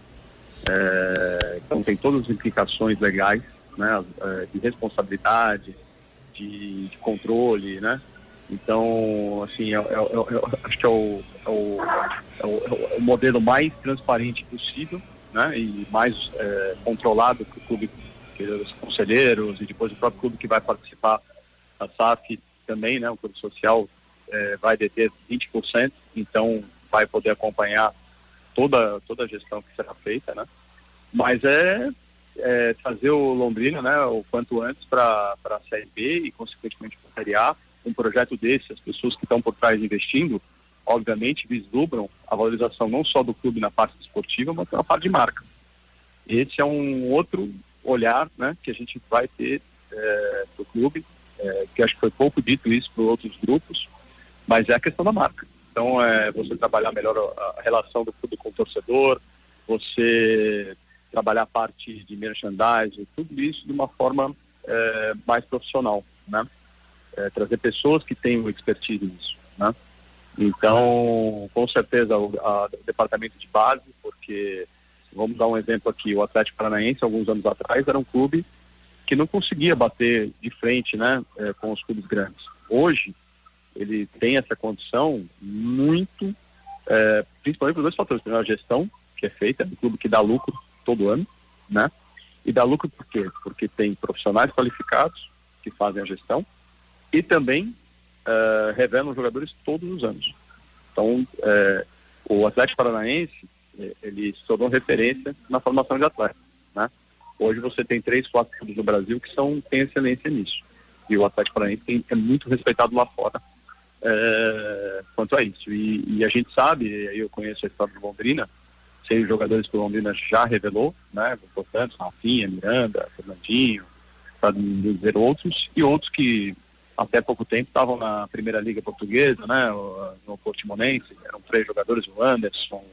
É, então tem todas as implicações legais, né? De responsabilidade, de, de controle, né? Então, assim, é, é, é, acho que é o, é, o, é, o, é o modelo mais transparente possível, né? E mais é, controlado que o clube, que os conselheiros e depois o próprio clube que vai participar da S A F também, né? O clube social é, vai deter vinte por cento, então vai poder acompanhar toda, toda a gestão que será feita, né? Mas é, é trazer o Londrina, né? O quanto antes para a Série B e consequentemente para a Série A. Um projeto desse, as pessoas que estão por trás investindo, obviamente vislumbram a valorização não só do clube na parte esportiva, mas na parte de marca. Esse é um outro olhar, né, que a gente vai ter é, do clube, é, que acho que foi pouco dito isso por outros grupos, mas é a questão da marca. Então, é você trabalhar melhor a, a relação do clube com o torcedor, você trabalhar a parte de merchandising, tudo isso de uma forma é, mais profissional, né? É, trazer pessoas que tenham expertise nisso, né? Então, com certeza, o, a, o departamento de base, porque, vamos dar um exemplo aqui, o Atlético Paranaense, alguns anos atrás, era um clube que não conseguia bater de frente, né, é, com os clubes grandes. Hoje, ele tem essa condição muito, é, principalmente por dois fatores. Primeiro, a gestão, que é feita, é um clube que dá lucro todo ano, né? E dá lucro por quê? Porque tem profissionais qualificados que fazem a gestão, e também uh, revelam jogadores todos os anos. Então, uh, o Atlético Paranaense, ele se tornou referência na formação de atletas, né? Hoje você tem três, quatro clubes no Brasil que são, têm excelência nisso. E o Atlético Paranaense tem, é muito respeitado lá fora uh, quanto a isso. E, e a gente sabe, eu conheço a história do Londrina, seis jogadores que o Londrina já revelou, né? Portanto, Rafinha, Miranda, Fernandinho, para dizer outros, e outros que até pouco tempo estavam na Primeira Liga Portuguesa, né, no Portimonense, eram três jogadores, o Anderson,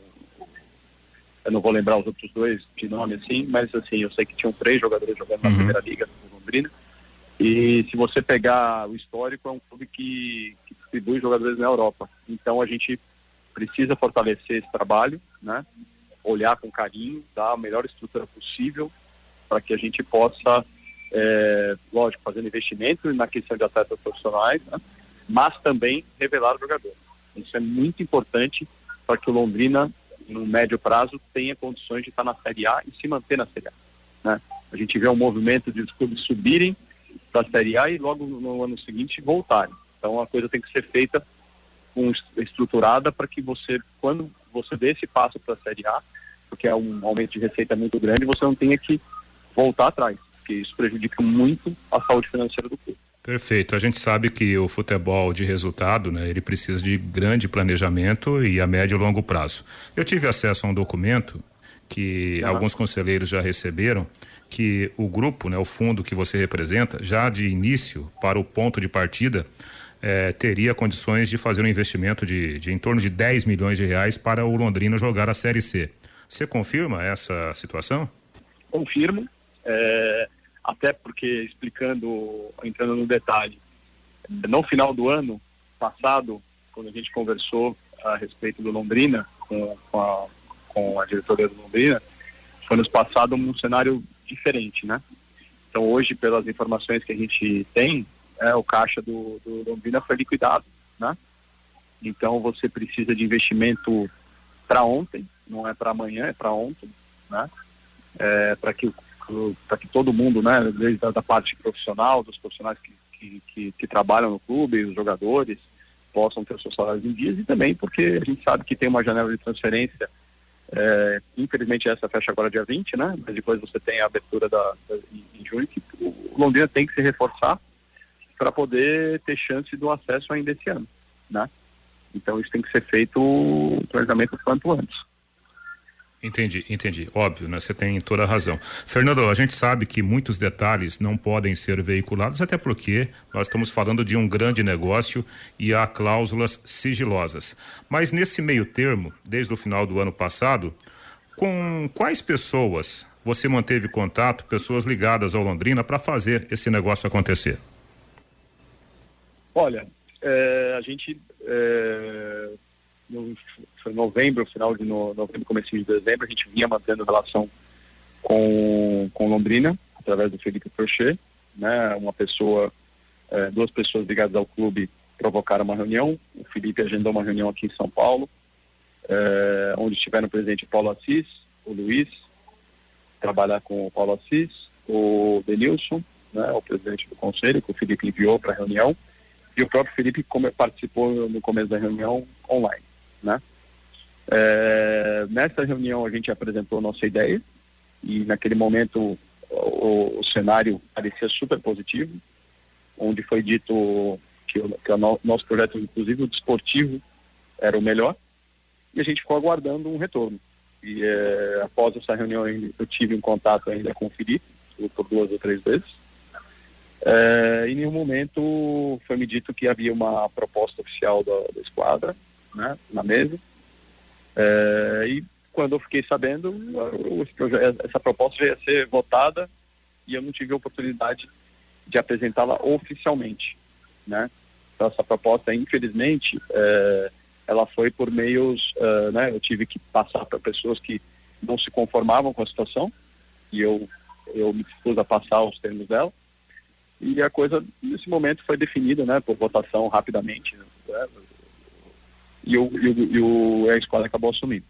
eu não vou lembrar os outros dois de nome assim, mas assim, eu sei que tinham três jogadores jogando na uhum. Primeira Liga, no Londrina, e se você pegar o histórico, é um clube que, que distribui jogadores na Europa, então a gente precisa fortalecer esse trabalho, né, olhar com carinho, dar a melhor estrutura possível para que a gente possa É, lógico, fazendo investimento na questão de atletas profissionais, né? Mas também revelar o jogador. Isso é muito importante para que o Londrina, no médio prazo, tenha condições de estar na Série A e se manter na Série A, né? A gente vê um movimento de os clubes subirem para a Série A e logo no ano seguinte voltarem. Então a coisa tem que ser feita um, estruturada para que você, quando você dê esse passo para a Série A, porque é um aumento de receita muito grande, você não tenha que voltar atrás. Que isso prejudica muito a saúde financeira do clube. Perfeito. A gente sabe que o futebol de resultado, né, ele precisa de grande planejamento e a médio e longo prazo. Eu tive acesso a um documento que uhum. alguns conselheiros já receberam, que o grupo, né, o fundo que você representa, já de início para o ponto de partida, eh, teria condições de fazer um investimento de, de em torno de dez milhões de reais para o Londrina jogar a Série C. Você confirma essa situação? Confirmo. É... Até porque, explicando, entrando no detalhe, no final do ano passado, quando a gente conversou a respeito do Londrina, com, com, a, com a diretoria do Londrina, foi nos passado um cenário diferente, né? Então, hoje, pelas informações que a gente tem, é, o caixa do, do Londrina foi liquidado, né? Então você precisa de investimento para ontem, não é para amanhã, é para ontem, né? É, para que, para que todo mundo, né, desde a da parte profissional, dos profissionais que, que, que, que trabalham no clube, os jogadores, possam ter seus salários em dias, e também porque a gente sabe que tem uma janela de transferência, é, infelizmente essa fecha agora dia vinte, né? Mas depois você tem a abertura da, da, em junho, que o Londrina tem que se reforçar para poder ter chance do acesso ainda esse ano, né? Então isso tem que ser feito o planejamento quanto antes. Entendi, entendi. Óbvio, né? Você tem toda a razão. Fernando, a gente sabe que muitos detalhes não podem ser veiculados, até porque nós estamos falando de um grande negócio e há cláusulas sigilosas. Mas nesse meio termo, desde o final do ano passado, com quais pessoas você manteve contato, pessoas ligadas ao Londrina, para fazer esse negócio acontecer? Olha, é, a gente... É... No, foi novembro, final de no, novembro, começo de dezembro, a gente vinha mantendo relação com, com Londrina, através do Felipe Prochet, né? Uma pessoa, eh, duas pessoas ligadas ao clube provocaram uma reunião, o Felipe agendou uma reunião aqui em São Paulo, eh, onde estiveram presente o Paulo Assis, o Luiz, trabalhar com o Paulo Assis, o Denilson, né? O presidente do conselho, que o Felipe enviou para a reunião, e o próprio Felipe come, participou no começo da reunião online, né? É, nessa reunião a gente apresentou nossa ideia e naquele momento o, o cenário parecia super positivo, onde foi dito que o, que o no, nosso projeto, inclusive o desportivo, era o melhor, e a gente ficou aguardando um retorno. E é, após essa reunião eu tive um contato ainda com o Felipe, por duas ou três vezes. É, em nenhum momento foi me dito que havia uma proposta oficial da, da esquadra, né, na mesa, é, e quando eu fiquei sabendo, essa proposta já ia ser votada e eu não tive a oportunidade de apresentá-la oficialmente, né? Então essa proposta, infelizmente, é, ela foi por meios, é, né, eu tive que passar para pessoas que não se conformavam com a situação e eu, eu me dispus a passar os termos dela. E a coisa, nesse momento, foi definida, né, por votação rapidamente, né, e, o, e, o, e o, a escola acabou assumindo.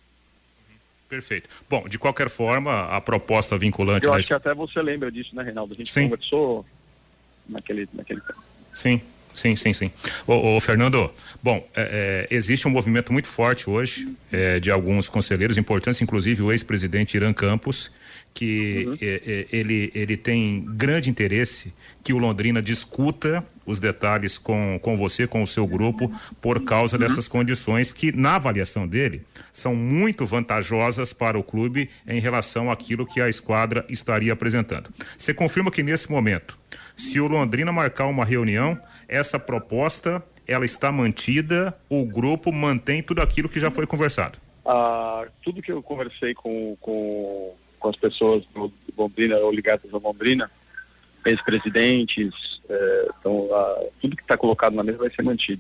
Perfeito. Bom, de qualquer forma, a proposta vinculante... Eu da... acho que até você lembra disso, né, Reinaldo? A gente sim. conversou naquele, naquele tempo. Sim, sim, sim, sim. Ô, ô Fernando, bom, é, é, existe um movimento muito forte hoje, é, de alguns conselheiros importantes, inclusive o ex-presidente Irã Campos, que uhum. é, é, ele, ele tem grande interesse que o Londrina discuta os detalhes com, com você, com o seu grupo, por causa uhum. dessas condições que, na avaliação dele, são muito vantajosas para o clube em relação àquilo que a esquadra estaria apresentando. Você confirma que nesse momento, se o Londrina marcar uma reunião, essa proposta, ela está mantida, o grupo mantém tudo aquilo que já foi conversado? Ah, tudo que eu conversei com... com... com as pessoas do Londrina ou ligadas ao Londrina, ex-presidentes, é, então, a, tudo que está colocado na mesa vai ser mantido.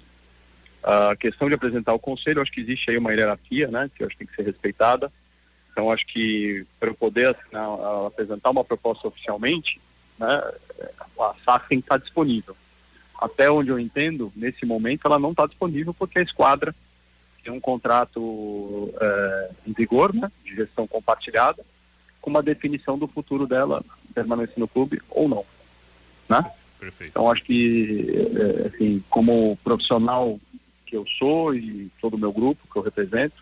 A questão de apresentar o conselho, acho que existe aí uma hierarquia, né, que eu acho que tem que ser respeitada. Então, acho que para eu poder assinar, a, apresentar uma proposta oficialmente, né, a S A F tem que estar disponível. Até onde eu entendo, nesse momento, ela não está disponível porque a esquadra tem um contrato é, em vigor, né, de gestão compartilhada, com uma definição do futuro dela permanecer no clube ou não, né? Perfeito. Então acho que, assim, como profissional que eu sou e todo o meu grupo que eu represento,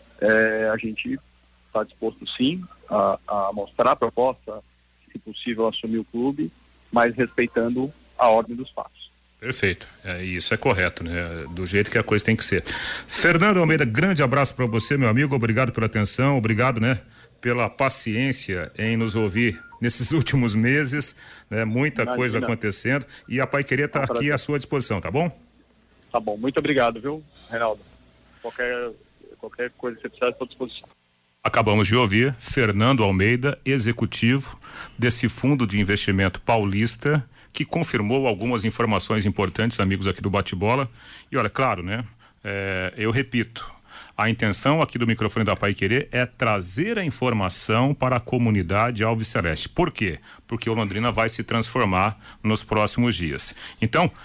é, a gente está disposto sim a, a mostrar a proposta, se possível assumir o clube, mas respeitando a ordem dos fatos. Perfeito, é, isso é correto, né? Do jeito que a coisa tem que ser. Fernando Almeida, grande abraço para você, meu amigo, obrigado pela atenção, obrigado, né, pela paciência em nos ouvir nesses últimos meses, né? Muita Imagina. coisa acontecendo, e a Paiquerê está aqui à sua disposição, tá bom? Tá bom, muito obrigado, viu, Reinaldo? Qualquer, qualquer coisa que você precisar, estou à disposição. Acabamos de ouvir Fernando Almeida, executivo desse fundo de investimento paulista, que confirmou algumas informações importantes, amigos aqui do Bate-Bola. E olha, claro, né? É, eu repito, a intenção aqui do microfone da Paiquerê é trazer a informação para a comunidade alviceleste. Por quê? Porque o Londrina vai se transformar nos próximos dias. Então,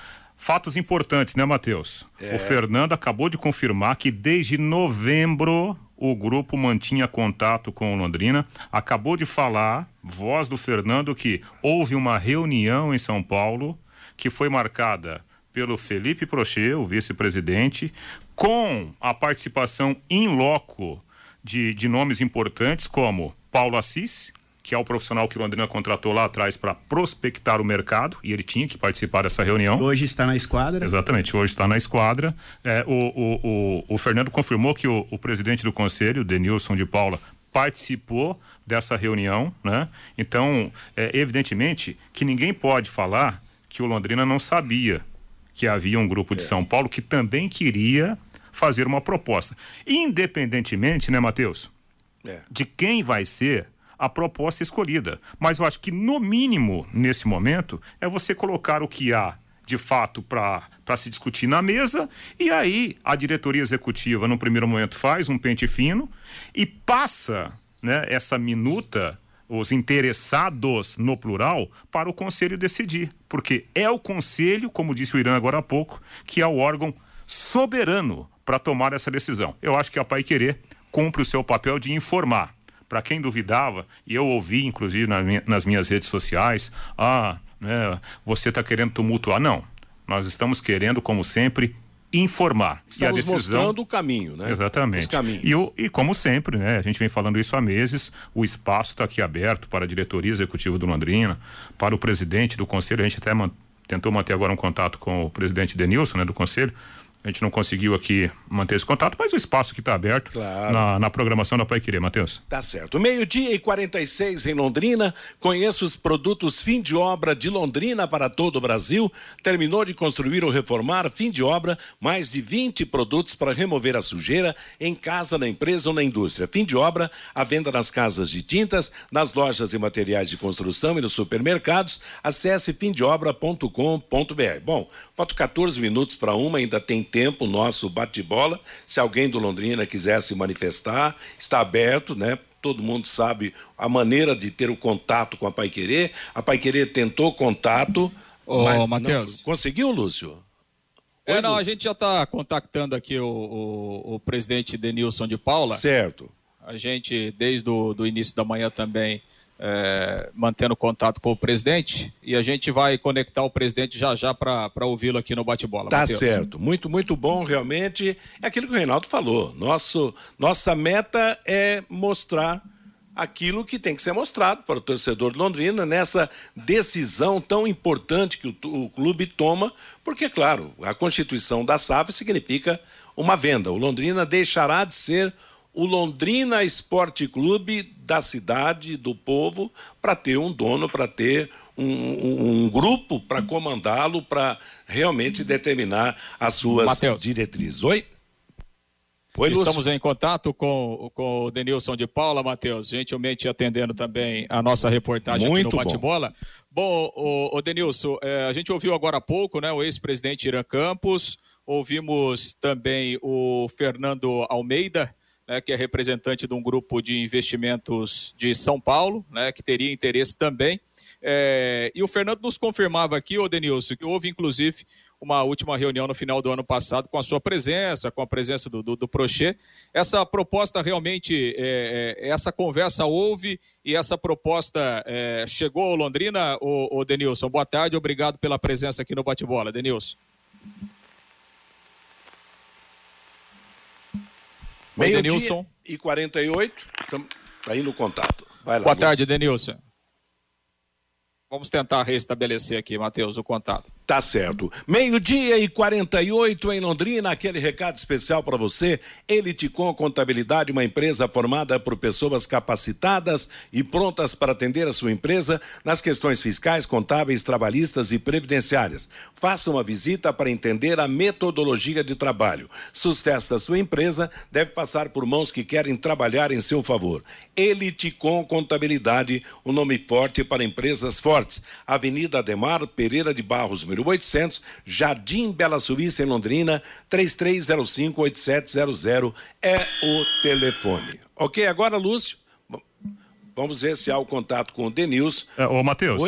fatos importantes, né, Matheus? É. O Fernando acabou de confirmar que desde novembro o grupo mantinha contato com o Londrina. Acabou de falar, voz do Fernando, que houve uma reunião em São Paulo que foi marcada pelo Felipe Prochet, o vice-presidente, com a participação in loco de, de nomes importantes como Paulo Assis, que é o profissional que o Londrina contratou lá atrás para prospectar o mercado, e ele tinha que participar dessa reunião. Hoje está na esquadra. Exatamente, hoje está na esquadra. É, o, o, o, o Fernando confirmou que o, o presidente do conselho, Denilson de Paula, participou dessa reunião, né? Então, é, evidentemente que ninguém pode falar que o Londrina não sabia que havia um grupo de é. São Paulo que também queria fazer uma proposta. Independentemente, né, Matheus? É. De quem vai ser a proposta escolhida. Mas eu acho que, no mínimo, nesse momento, é você colocar o que há, de fato, para para se discutir na mesa, e aí a diretoria executiva, no primeiro momento, faz um pente fino e passa, né, essa minuta, os interessados, no plural, para o conselho decidir. Porque é o conselho, como disse o Irã agora há pouco, que é o órgão soberano para tomar essa decisão. Eu acho que a Paiquerê cumpre o seu papel de informar. Para quem duvidava, e eu ouvi, inclusive, na minha, nas minhas redes sociais, ah, né, você está querendo tumultuar. Não, nós estamos querendo, como sempre, informar. Estamos e a decisão... mostrando o caminho, né? Exatamente. Os caminhos. E, o, e como sempre, né, a gente vem falando isso há meses, o espaço está aqui aberto para a diretoria executiva do Londrina, para o presidente do conselho. A gente até man, tentou manter agora um contato com o presidente Denilson, né, do conselho. A gente não conseguiu aqui manter esse contato, mas o espaço aqui está aberto, claro, na, na programação da Paiquerê, Matheus. Tá certo. Meio-dia e quarenta e seis em Londrina. Conheça os produtos fim de obra de Londrina para todo o Brasil. Terminou de construir ou reformar, fim de obra, mais de vinte produtos para remover a sujeira em casa, na empresa ou na indústria. Fim de obra, a venda nas casas de tintas, nas lojas e materiais de construção e nos supermercados. Acesse fim de obra ponto com ponto br. Bom, faltam quatorze minutos para uma, ainda tem tempo, nosso bate-bola. Se alguém do Londrina quiser se manifestar, está aberto, né? Todo mundo sabe a maneira de ter o contato com a Paiquerê. A Paiquerê tentou contato, Ô, mas Matheus. não conseguiu, Lúcio? É, Oi, não, Lúcio. a gente já está contactando aqui o, o, o presidente Denilson de Paula. Certo. A gente, desde o do início da manhã também, É, mantendo contato com o presidente, e a gente vai conectar o presidente já já para ouvi-lo aqui no bate-bola. Tá Matheus. certo, muito, muito bom, realmente. É aquilo que o Reinaldo falou. Nosso, nossa meta é mostrar aquilo que tem que ser mostrado para o torcedor de Londrina nessa decisão tão importante que o, o clube toma, porque, claro, a constituição da S A F significa uma venda. O Londrina deixará de ser o Londrina Esporte Clube da cidade, do povo, para ter um dono, para ter um, um, um grupo para comandá-lo, para realmente determinar as suas Mateus. diretrizes. Oi? Oi, Estamos Lúcio. em contato com, com o Denilson de Paula, Matheus, gentilmente atendendo também a nossa reportagem Muito aqui no bom. Bate-Bola. Bom, o, o Denilson, é, a gente ouviu agora há pouco, né, o ex-presidente Irã Campos, ouvimos também o Fernando Almeida, né, que é representante de um grupo de investimentos de São Paulo, né, que teria interesse também. É, e o Fernando nos confirmava aqui, ô Denilson, que houve inclusive uma última reunião no final do ano passado com a sua presença, com a presença do, do, do Prochet. Essa proposta realmente, é, é, essa conversa houve e essa proposta é, chegou ao Londrina, ô, ô Denilson. Boa tarde, obrigado pela presença aqui no Bate-Bola, Denilson. Meio-dia e quarenta e oito, estamos aí no contato. Vai lá. Boa tarde, Denilson. Vamos tentar restabelecer aqui, Matheus, o contato. Tá certo. Meio-dia e quarenta e oito em Londrina, aquele recado especial para você. Eliticom Contabilidade, uma empresa formada por pessoas capacitadas e prontas para atender a sua empresa nas questões fiscais, contábeis, trabalhistas e previdenciárias. Faça uma visita para entender a metodologia de trabalho. Sucesso da sua empresa deve passar por mãos que querem trabalhar em seu favor. Eliticom Contabilidade, um nome forte para empresas fortes. Avenida Ademar Pereira de Barros, número oitocentos, Jardim Bela Suíça, em Londrina, três três zero cinco, oito sete zero zero é o telefone. Ok, agora, Lúcio, vamos ver se há o contato com o Denilson. É, ô, Matheus. Oi?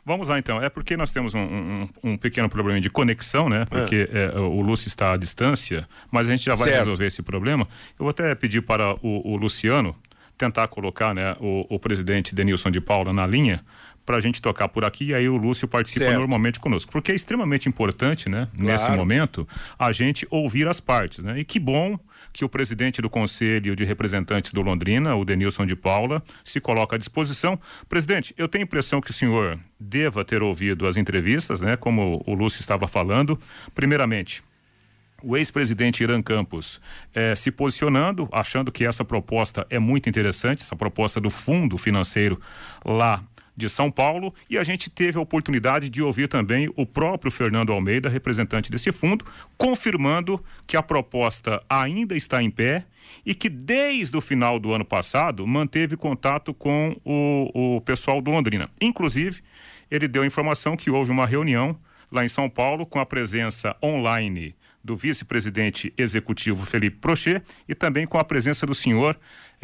Vamos lá então, é porque nós temos um, um, um pequeno problema de conexão, né? Porque é. É, o Lúcio está à distância, mas a gente já vai certo. resolver esse problema. Eu vou até pedir para o, o Luciano tentar colocar, né, o, o presidente Denilson de Paula na linha para a gente tocar por aqui, e aí o Lúcio participa certo. normalmente conosco, porque é extremamente importante, né, claro. nesse momento, a gente ouvir as partes, né? E que bom que o presidente do Conselho de Representantes do Londrina, o Denilson de Paula, se coloca à disposição. Presidente, eu tenho a impressão que o senhor deva ter ouvido as entrevistas, né, como o Lúcio estava falando. Primeiramente, o ex-presidente Irã Campos eh, se posicionando, achando que essa proposta é muito interessante, essa proposta do fundo financeiro lá de São Paulo, e a gente teve a oportunidade de ouvir também o próprio Fernando Almeida, representante desse fundo, confirmando que a proposta ainda está em pé e que desde o final do ano passado manteve contato com o, o pessoal do Londrina. Inclusive, ele deu a informação que houve uma reunião lá em São Paulo com a presença online do vice-presidente executivo Felipe Prochet e também com a presença do senhor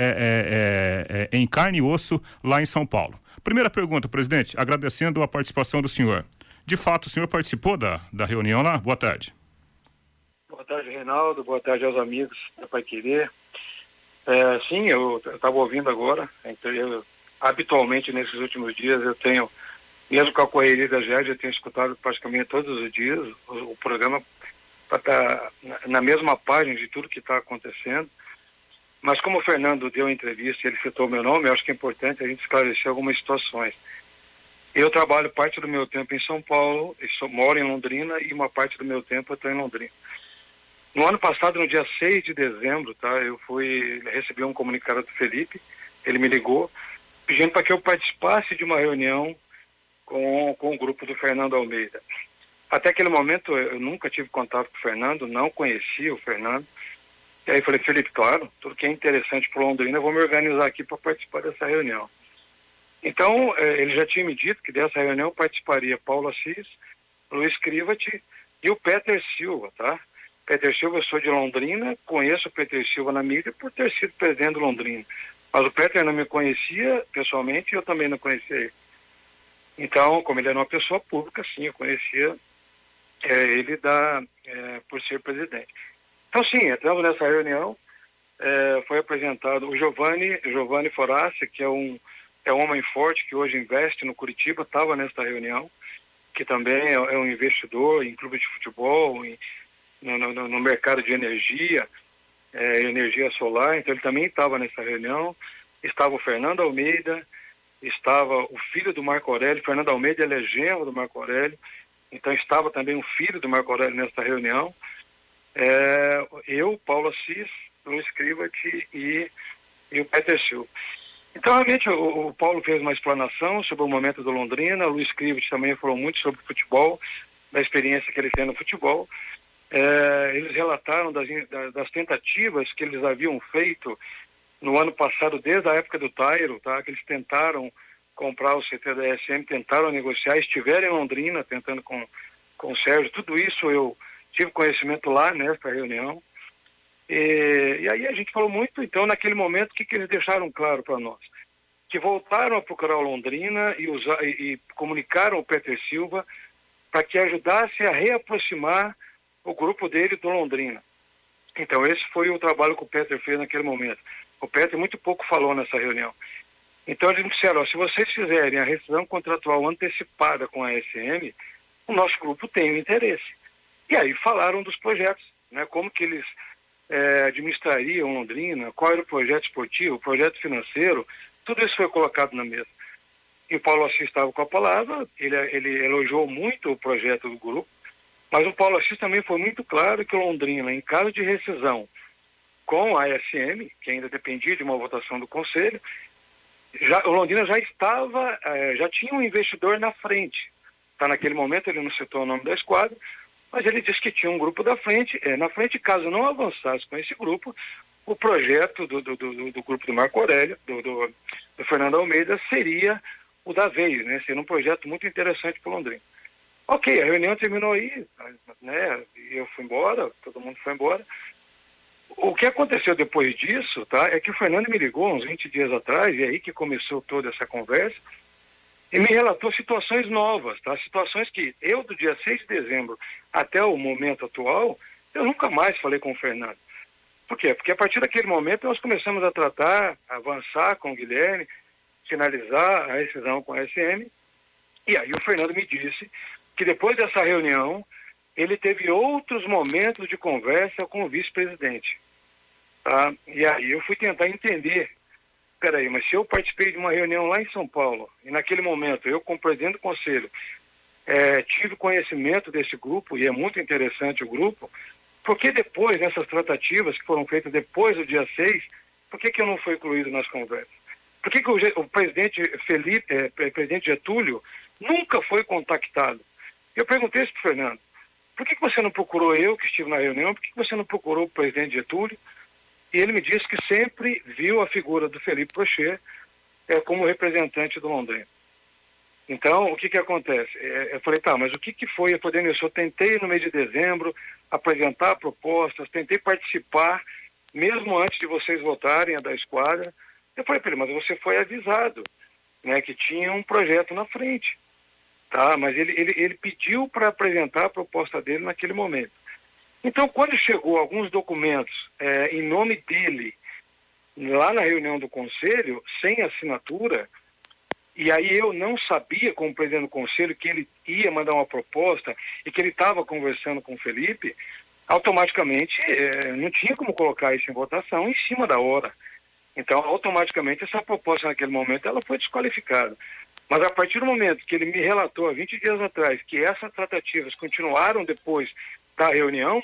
é, é, é, em carne e osso lá em São Paulo. Primeira pergunta, presidente, agradecendo a participação do senhor. De fato, o senhor participou da, da reunião lá? Boa tarde. Boa tarde, Reinaldo. Boa tarde aos amigos da Pai Querer. É, sim, eu estava ouvindo agora. Então, eu, habitualmente, nesses últimos dias, eu tenho, mesmo com a correria da G E D, eu tenho escutado praticamente todos os dias o, o programa para estar na, na mesma página de tudo que está acontecendo. Mas como o Fernando deu a entrevista e ele citou meu nome, eu acho que é importante a gente esclarecer algumas situações. Eu trabalho parte do meu tempo em São Paulo, eu sou, moro em Londrina e uma parte do meu tempo eu estou em Londrina. No ano passado, no dia seis de dezembro, tá, eu fui recebi um comunicado do Felipe, ele me ligou, pedindo para que eu participasse de uma reunião com, com o grupo do Fernando Almeida. Até aquele momento eu nunca tive contato com o Fernando, não conhecia o Fernando. E aí eu falei, Felipe, claro, tudo que é interessante para o Londrina, eu vou me organizar aqui para participar dessa reunião. Então, eh, ele já tinha me dito que dessa reunião participaria Paulo Assis, Luiz Crivati e o Peter Silva, tá? Peter Silva, eu sou de Londrina, conheço o Peter Silva na mídia por ter sido presidente do Londrina. Mas o Peter não me conhecia pessoalmente e eu também não conhecia ele. Então, como ele era uma pessoa pública, sim, eu conhecia eh, ele da, eh, por ser presidente. Então, sim, entramos nessa reunião, eh, foi apresentado o Giovanni, Giovanni Forassi, que é um, é um homem forte que hoje investe no Curitiba, estava nessa reunião, que também é, é um investidor em clube de futebol, em, no, no, no mercado de energia, eh, energia solar, então ele também estava nessa reunião. Estava o Fernando Almeida, estava o filho do Marco Aurélio, Fernando Almeida é legenda do Marco Aurélio, então estava também o filho do Marco Aurélio nessa reunião. É, eu, Paulo Assis, Luiz Crivati e, e o Peter Silva. Então, realmente, o, o Paulo fez uma explanação sobre o momento do Londrina, o Luiz Crivati também falou muito sobre o futebol, da experiência que ele tem no futebol. É, eles relataram das, das tentativas que eles haviam feito no ano passado, desde a época do Tairo, tá? Que eles tentaram comprar o C T da S M, tentaram negociar, estiveram em Londrina tentando com, com o Sérgio. Tudo isso eu tive conhecimento lá nessa reunião. E, e aí a gente falou muito, então, naquele momento, o que, que eles deixaram claro para nós? Que voltaram a procurar o Londrina e, usar, e, e comunicaram o Peter Silva para que ajudasse a reaproximar o grupo dele do Londrina. Então, esse foi o trabalho que o Peter fez naquele momento. O Peter muito pouco falou nessa reunião. Então, eles disseram, ó, se vocês fizerem a rescisão contratual antecipada com a S M, o nosso grupo tem um interesse. E aí falaram dos projetos, né? Como que eles é, administrariam Londrina, qual era o projeto esportivo, o projeto financeiro, tudo isso foi colocado na mesa. E o Paulo Assis estava com a palavra, ele, ele elogiou muito o projeto do grupo, mas o Paulo Assis também foi muito claro que o Londrina, em caso de rescisão com a S M, que ainda dependia de uma votação do Conselho, já, o Londrina já estava, é, já tinha um investidor na frente. Tá, naquele momento ele não citou o nome da esquadra, mas ele disse que tinha um grupo da frente, é, na frente, caso não avançasse com esse grupo, o projeto do, do, do, do grupo do Marco Aurélio, do, do, do Fernando Almeida, seria o da vez, né? Seria um projeto muito interessante para o Londrina. Ok, a reunião terminou aí, né? Eu fui embora, todo mundo foi embora. O que aconteceu depois disso, tá? É que o Fernando me ligou uns vinte dias atrás, e é aí que começou toda essa conversa, e me relatou situações novas, tá? Situações que eu, do dia seis de dezembro até o momento atual, eu nunca mais falei com o Fernando. Por quê? Porque a partir daquele momento nós começamos a tratar, a avançar com o Guilherme, finalizar a rescisão com a S M, e aí o Fernando me disse que depois dessa reunião, ele teve outros momentos de conversa com o vice-presidente. Tá? E aí eu fui tentar entender, peraí, mas se eu participei de uma reunião lá em São Paulo, e naquele momento eu, como presidente do conselho, é, tive conhecimento desse grupo, e é muito interessante o grupo, por que depois, nessas tratativas que foram feitas depois do dia seis, por que, que eu não fui incluído nas conversas? Por que, que o, o presidente Felipe, é, presidente Getúlio, nunca foi contactado? Eu perguntei isso para o Fernando, por que, que você não procurou eu, que estive na reunião, por que, que você não procurou o presidente Getúlio? E ele me disse que sempre viu a figura do Felipe Prochê é, como representante do Londrina. Então, o que que acontece? É, eu falei, tá, mas o que que foi? Eu falei, eu tentei no mês de dezembro apresentar propostas, tentei participar, mesmo antes de vocês votarem a da esquadra. Eu falei para ele, mas você foi avisado, né, que tinha um projeto na frente. Tá, mas ele, ele, ele pediu para apresentar a proposta dele naquele momento. Então, quando chegou alguns documentos é, em nome dele, lá na reunião do conselho, sem assinatura, e aí eu não sabia, como presidente do conselho, que ele ia mandar uma proposta e que ele estava conversando com o Felipe, automaticamente é, não tinha como colocar isso em votação em cima da hora. Então, automaticamente, essa proposta naquele momento ela foi desqualificada. Mas a partir do momento que ele me relatou há vinte dias atrás que essas tratativas continuaram depois da reunião,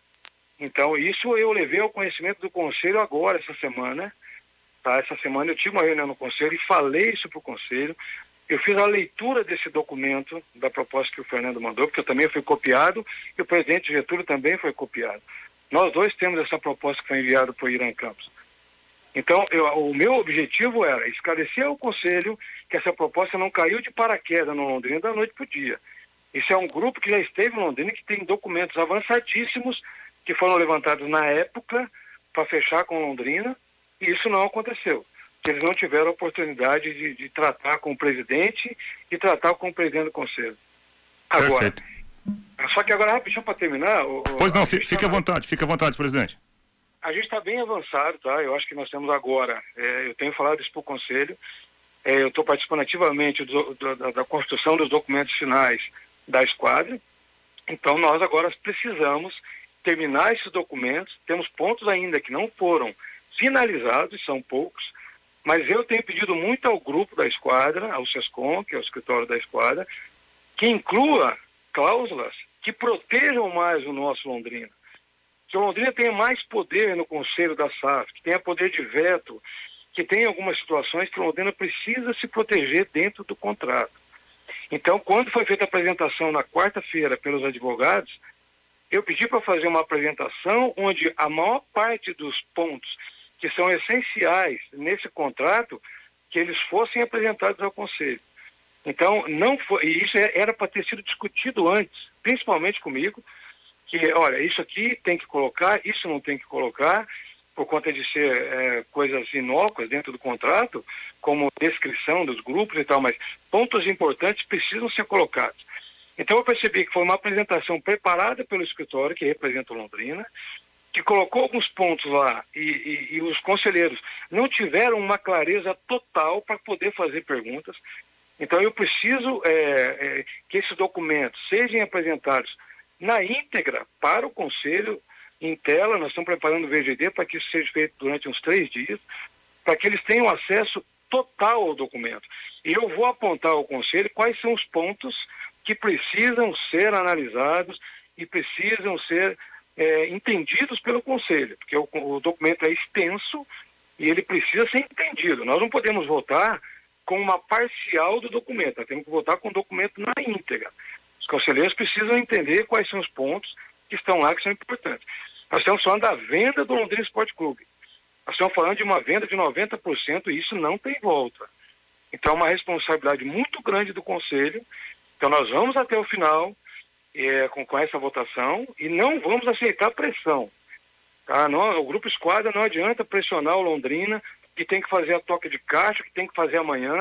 então isso eu levei ao conhecimento do conselho agora, essa semana. Tá? Essa semana eu tive uma reunião no conselho e falei isso para o conselho. Eu fiz a leitura desse documento, da proposta que o Fernando mandou, porque eu também fui copiado e o presidente Getúlio também foi copiado. Nós dois temos essa proposta que foi enviada para o Irã Campos. Então, eu, o meu objetivo era esclarecer ao conselho que essa proposta não caiu de paraquedas no Londrina da noite para o dia. Isso é um grupo que já esteve no Londrina, que tem documentos avançadíssimos que foram levantados na época para fechar com Londrina, e isso não aconteceu. Que eles não tiveram a oportunidade de, de tratar com o presidente e tratar com o presidente do conselho. Agora, perfeito. Só que agora, rapidinho para terminar... O, pois não, fique tá... à vontade, fique à vontade, presidente. A gente está bem avançado, tá? Eu acho que nós temos agora, é, eu tenho falado isso para o Conselho, é, eu estou participando ativamente do, do, da, da construção dos documentos finais da esquadra, então nós agora precisamos terminar esses documentos, temos pontos ainda que não foram finalizados, são poucos, mas eu tenho pedido muito ao grupo da esquadra, ao SESCOM, que é o escritório da esquadra, que inclua cláusulas que protejam mais o nosso Londrina. Que o Londrina tenha mais poder no conselho da S A F, que tenha poder de veto, que tenha algumas situações que o Londrina precisa se proteger dentro do contrato. Então, quando foi feita a apresentação na quarta-feira pelos advogados, eu pedi para fazer uma apresentação onde a maior parte dos pontos que são essenciais nesse contrato, que eles fossem apresentados ao conselho. Então, não foi, e isso era para ter sido discutido antes, principalmente comigo, que, olha, isso aqui tem que colocar, isso não tem que colocar, por conta de ser é, coisas inócuas dentro do contrato, como descrição dos grupos e tal, mas pontos importantes precisam ser colocados. Então eu percebi que foi uma apresentação preparada pelo escritório, que representa o Londrina, que colocou alguns pontos lá e, e, e os conselheiros não tiveram uma clareza total para poder fazer perguntas. Então eu preciso é, é, que esses documentos sejam apresentados na íntegra para o Conselho, em tela. Nós estamos preparando o V G D para que isso seja feito durante uns três dias, para que eles tenham acesso total ao documento. E eu vou apontar ao Conselho quais são os pontos que precisam ser analisados e precisam ser é, entendidos pelo Conselho, porque o, o documento é extenso e ele precisa ser entendido. Nós não podemos votar com uma parcial do documento, nós temos que votar com o documento na íntegra. Os conselheiros precisam entender quais são os pontos que estão lá que são importantes. Nós estamos falando da venda do Londrina Esporte Clube. Nós estamos falando de uma venda de noventa por cento e isso não tem volta. Então é uma responsabilidade muito grande do Conselho. Então nós vamos até o final é, com, com essa votação e não vamos aceitar pressão. Tá? Não, o Grupo Esquadra não adianta pressionar o Londrina, que tem que fazer a toca de caixa, que tem que fazer amanhã.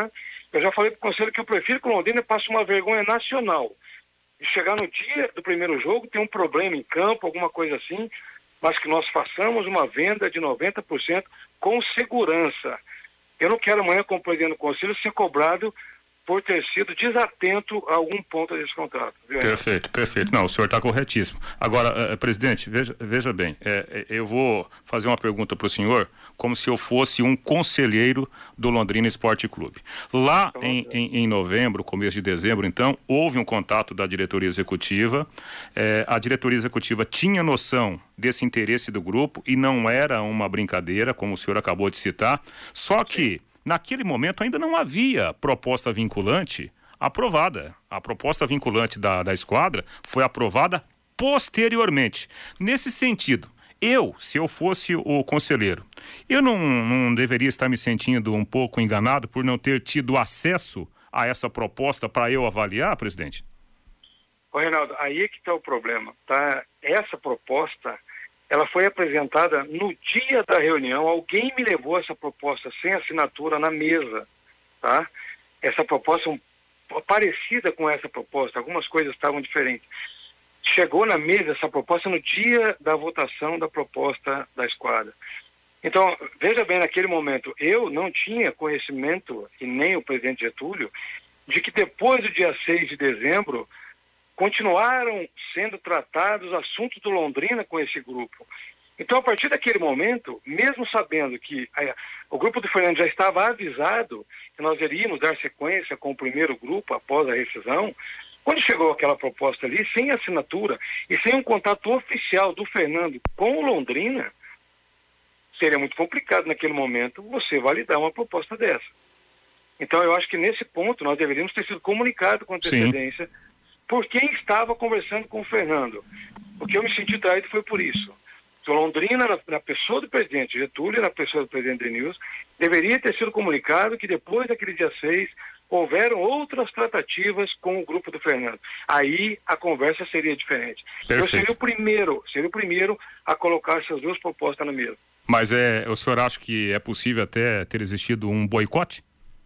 Eu já falei para o Conselho que eu prefiro que o Londrina passe uma vergonha nacional. E chegar no dia do primeiro jogo, tem um problema em campo, alguma coisa assim, mas que nós façamos uma venda de noventa por cento com segurança. Eu não quero amanhã, como presidente do Conselho, ser cobrado por ter sido desatento a algum ponto desse contrato. Viu? Perfeito, perfeito. Não, o senhor está corretíssimo. Agora, uh, presidente, veja, veja bem, é, eu vou fazer uma pergunta para o senhor como se eu fosse um conselheiro do Londrina Esporte Clube. Lá em, em, em novembro, começo de dezembro, então, houve um contato da diretoria executiva. É, a diretoria executiva tinha noção desse interesse do grupo e não era uma brincadeira, como o senhor acabou de citar, só que naquele momento ainda não havia proposta vinculante aprovada. A proposta vinculante da, da esquadra foi aprovada posteriormente. Nesse sentido, eu, se eu fosse o conselheiro, eu não, não deveria estar me sentindo um pouco enganado por não ter tido acesso a essa proposta para eu avaliar, presidente? Ô, Reinaldo, aí é que está o problema, tá? Essa proposta, ela foi apresentada no dia da reunião. Alguém me levou essa proposta sem assinatura na mesa, tá? Essa proposta, um, parecida com essa proposta, algumas coisas estavam diferentes. Chegou na mesa essa proposta no dia da votação da proposta da esquadra. Então, veja bem, naquele momento, eu não tinha conhecimento, e nem o presidente Getúlio, de que depois do dia seis de dezembro, continuaram sendo tratados assuntos do Londrina com esse grupo. Então, a partir daquele momento, mesmo sabendo que a, o grupo do Fernando já estava avisado que nós iríamos dar sequência com o primeiro grupo após a rescisão, quando chegou aquela proposta ali, sem assinatura e sem um contato oficial do Fernando com o Londrina, seria muito complicado naquele momento você validar uma proposta dessa. Então, eu acho que nesse ponto nós deveríamos ter sido comunicados com antecedência. Sim. Por quem estava conversando com o Fernando. O que eu me senti traído foi por isso. O Londrina, na, na pessoa do presidente Getúlio, na pessoa do presidente Denilson, deveria ter sido comunicado que depois daquele dia seis, houveram outras tratativas com o grupo do Fernando. Aí a conversa seria diferente. Perfeito. Eu seria o primeiro, seria o primeiro a colocar essas duas propostas na mesa. Mas é, o senhor acha que é possível até ter existido um boicote?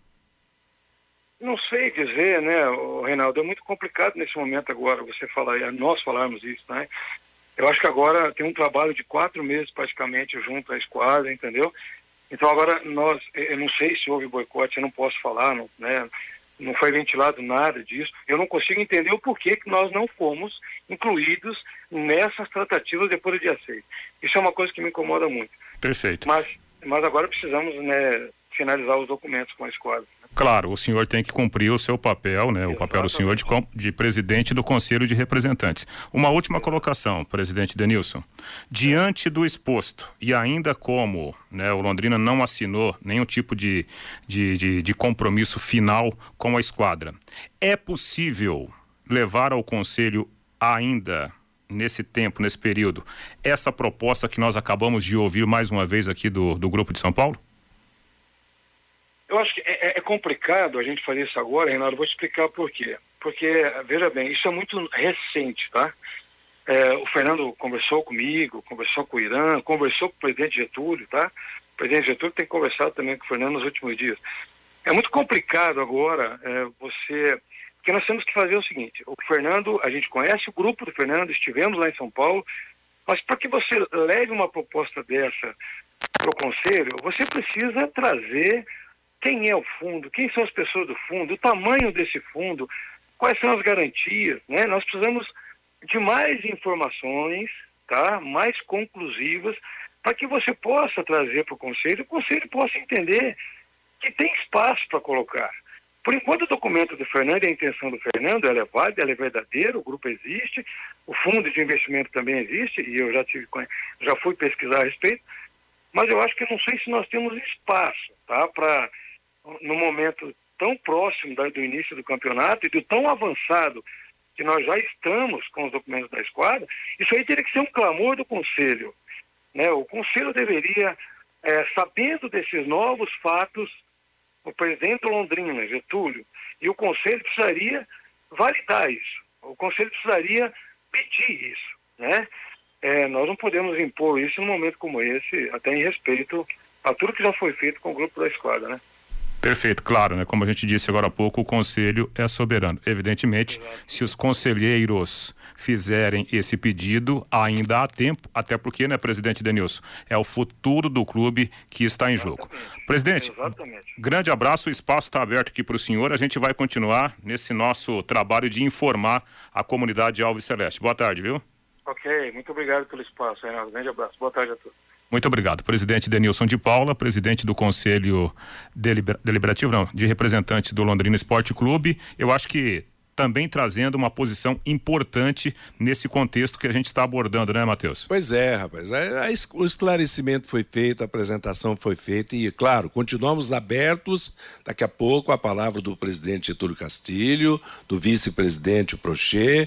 Não sei dizer, né, Reinaldo, é muito complicado nesse momento agora você falar, nós falarmos isso, né? Eu acho que agora tem um trabalho de quatro meses praticamente junto à esquadra, entendeu? Então agora nós, eu não sei se houve boicote, eu não posso falar, não, né? Não foi ventilado nada disso. Eu não consigo entender o porquê que nós não fomos incluídos nessas tratativas depois do dia seis. Isso é uma coisa que me incomoda muito. Perfeito. Mas, mas agora precisamos, né, finalizar os documentos com a esquadra. Claro, o senhor tem que cumprir o seu papel, né? O papel do senhor de, de presidente do Conselho de Representantes. Uma última colocação, presidente Denilson. Diante do exposto, e ainda como, né, o Londrina não assinou nenhum tipo de, de, de, de compromisso final com a esquadra, é possível levar ao Conselho ainda, nesse tempo, nesse período, essa proposta que nós acabamos de ouvir mais uma vez aqui do, do Grupo de São Paulo? Eu acho que é, é complicado a gente fazer isso agora, Renato. Vou te explicar por quê. Porque, veja bem, isso é muito recente, tá? É, o Fernando conversou comigo, conversou com o Irã, conversou com o presidente Getúlio, tá? O presidente Getúlio tem conversado também com o Fernando nos últimos dias. É muito complicado agora é, você... Porque nós temos que fazer o seguinte, o Fernando, a gente conhece o grupo do Fernando, estivemos lá em São Paulo, mas para que você leve uma proposta dessa para o Conselho, você precisa trazer... Quem é o fundo? Quem são as pessoas do fundo? O tamanho desse fundo? Quais são as garantias? Né? Nós precisamos de mais informações, tá? Mais conclusivas, para que você possa trazer para o Conselho, o Conselho possa entender que tem espaço para colocar. Por enquanto, o documento do Fernando e a intenção do Fernando, ela é válida, ela é verdadeira, o grupo existe, o fundo de investimento também existe, e eu já, tive, já fui pesquisar a respeito, mas eu acho que não sei se nós temos espaço, tá? Para... no momento tão próximo da, do início do campeonato e do tão avançado que nós já estamos com os documentos da esquadra, isso aí teria que ser um clamor do Conselho, né? O Conselho deveria, é, sabendo desses novos fatos, o presidente do Londrina, Getúlio, e o Conselho precisaria validar isso, o Conselho precisaria pedir isso, né? É, nós não podemos impor isso num momento como esse, até em respeito a tudo que já foi feito com o grupo da esquadra, né? Perfeito, claro, né? Como a gente disse agora há pouco, o conselho é soberano. Evidentemente, Exato. se os conselheiros fizerem esse pedido, ainda há tempo, até porque, né, presidente Denilson, é o futuro do clube que está em jogo. Exatamente. Presidente, Exatamente. grande abraço, o espaço está aberto aqui para o senhor, a gente vai continuar nesse nosso trabalho de informar a comunidade Alves Celeste. Boa tarde, viu? Ok, muito obrigado pelo espaço, Reinaldo. Grande abraço, boa tarde a todos. Muito obrigado. Presidente Denilson de Paula, presidente do Conselho Deliber... Deliberativo, não, de representantes do Londrina Esporte Clube. Eu acho que também trazendo uma posição importante nesse contexto que a gente está abordando, né, Matheus? Pois é, rapaz. A, a, o esclarecimento foi feito, a apresentação foi feita e, claro, continuamos abertos. Daqui a pouco a palavra do presidente Getúlio Castilho, do vice-presidente Prochet.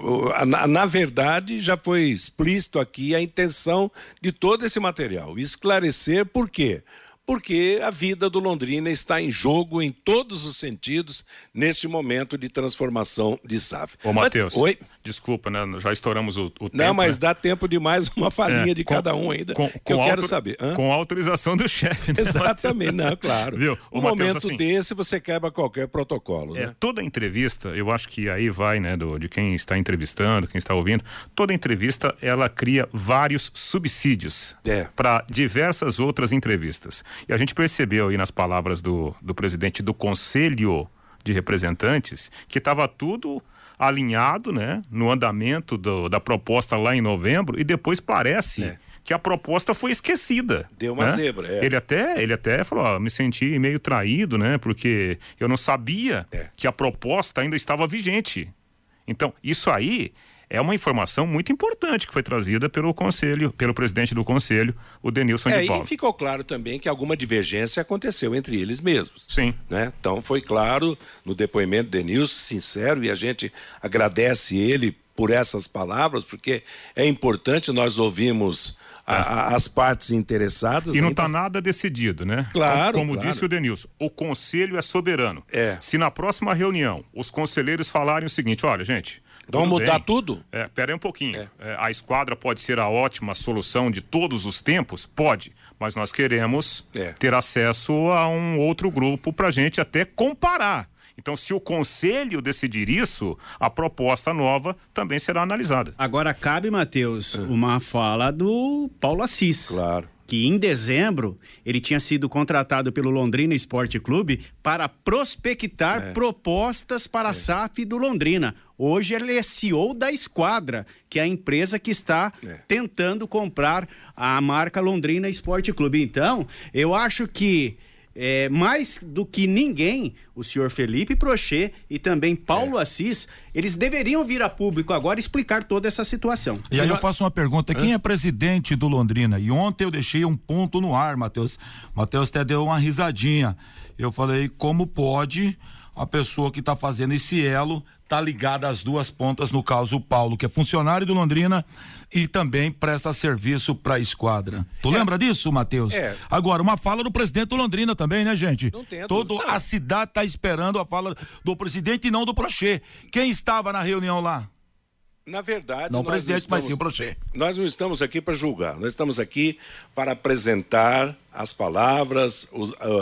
Na, na verdade, já foi explícito aqui a intenção de todo esse material. Esclarecer por quê? Porque a vida do Londrina está em jogo em todos os sentidos neste momento de transformação de S A F. Ô, Matheus, Oi? desculpa, né? Já estouramos o, o tempo. Não, mas né? dá tempo de mais uma falinha é, de com, cada um ainda, com, que com eu quero saber. Hã? Com a autorização do chefe, né? Exatamente, não, claro. Viu? Um Mateus, momento assim, desse você quebra qualquer protocolo, é, né? Toda entrevista, eu acho que aí vai, né, do, de quem está entrevistando, quem está ouvindo, toda entrevista ela cria vários subsídios é. para diversas outras entrevistas. E a gente percebeu aí nas palavras do, do presidente do Conselho de Representantes que estava tudo alinhado, né, no andamento do, da proposta lá em novembro, e depois parece é. que a proposta foi esquecida. Deu uma né? zebra. É. Ele até, ele até falou, ó, me senti meio traído, né, porque eu não sabia é. que a proposta ainda estava vigente. Então, isso aí é uma informação muito importante que foi trazida pelo conselho, pelo presidente do conselho, o Denilson é, de Paula. E ficou claro também que alguma divergência aconteceu entre eles mesmos. Sim. Né? Então foi claro no depoimento do Denilson, sincero, e a gente agradece ele por essas palavras, porque é importante, nós ouvimos a, a, as partes interessadas. E não está ainda... nada decidido, né? Claro, Como claro. disse o Denilson, o conselho é soberano. É. Se na próxima reunião os conselheiros falarem o seguinte, olha, gente... Vamos mudar bem. tudo? É, pera aí um pouquinho. É. É, a esquadra pode ser a ótima solução de todos os tempos? Pode. Mas nós queremos é. ter acesso a um outro grupo para a gente até comparar. Então, se o conselho decidir isso, a proposta nova também será analisada. Agora cabe, Matheus, é. uma fala do Paulo Assis. Claro. Que em dezembro ele tinha sido contratado pelo Londrina Esporte Clube para prospectar é. propostas para a é. S A F do Londrina. Hoje ele é C E O da Esquadra, que é a empresa que está é. tentando comprar a marca Londrina Esporte Clube. Então, eu acho que É, mais do que ninguém, o senhor Felipe Prochet e também Paulo é. Assis, eles deveriam vir a público agora explicar toda essa situação. E aí eu faço uma pergunta, quem é presidente do Londrina? E ontem eu deixei um ponto no ar, Matheus. Matheus até deu uma risadinha. Eu falei, como pode a pessoa que está fazendo esse elo tá ligada às duas pontas, no caso o Paulo, que é funcionário do Londrina e também presta serviço para a esquadra. Tu é. lembra disso, Matheus? É. Agora, uma fala do presidente do Londrina também, né, gente? Não tem Todo não. a cidade tá esperando a fala do presidente e não do Prochet. Quem estava na reunião lá? Na verdade, não o nós presidente, não estamos, mas sim o Prochet. Nós não estamos aqui para julgar, nós estamos aqui para apresentar as palavras, os, uh,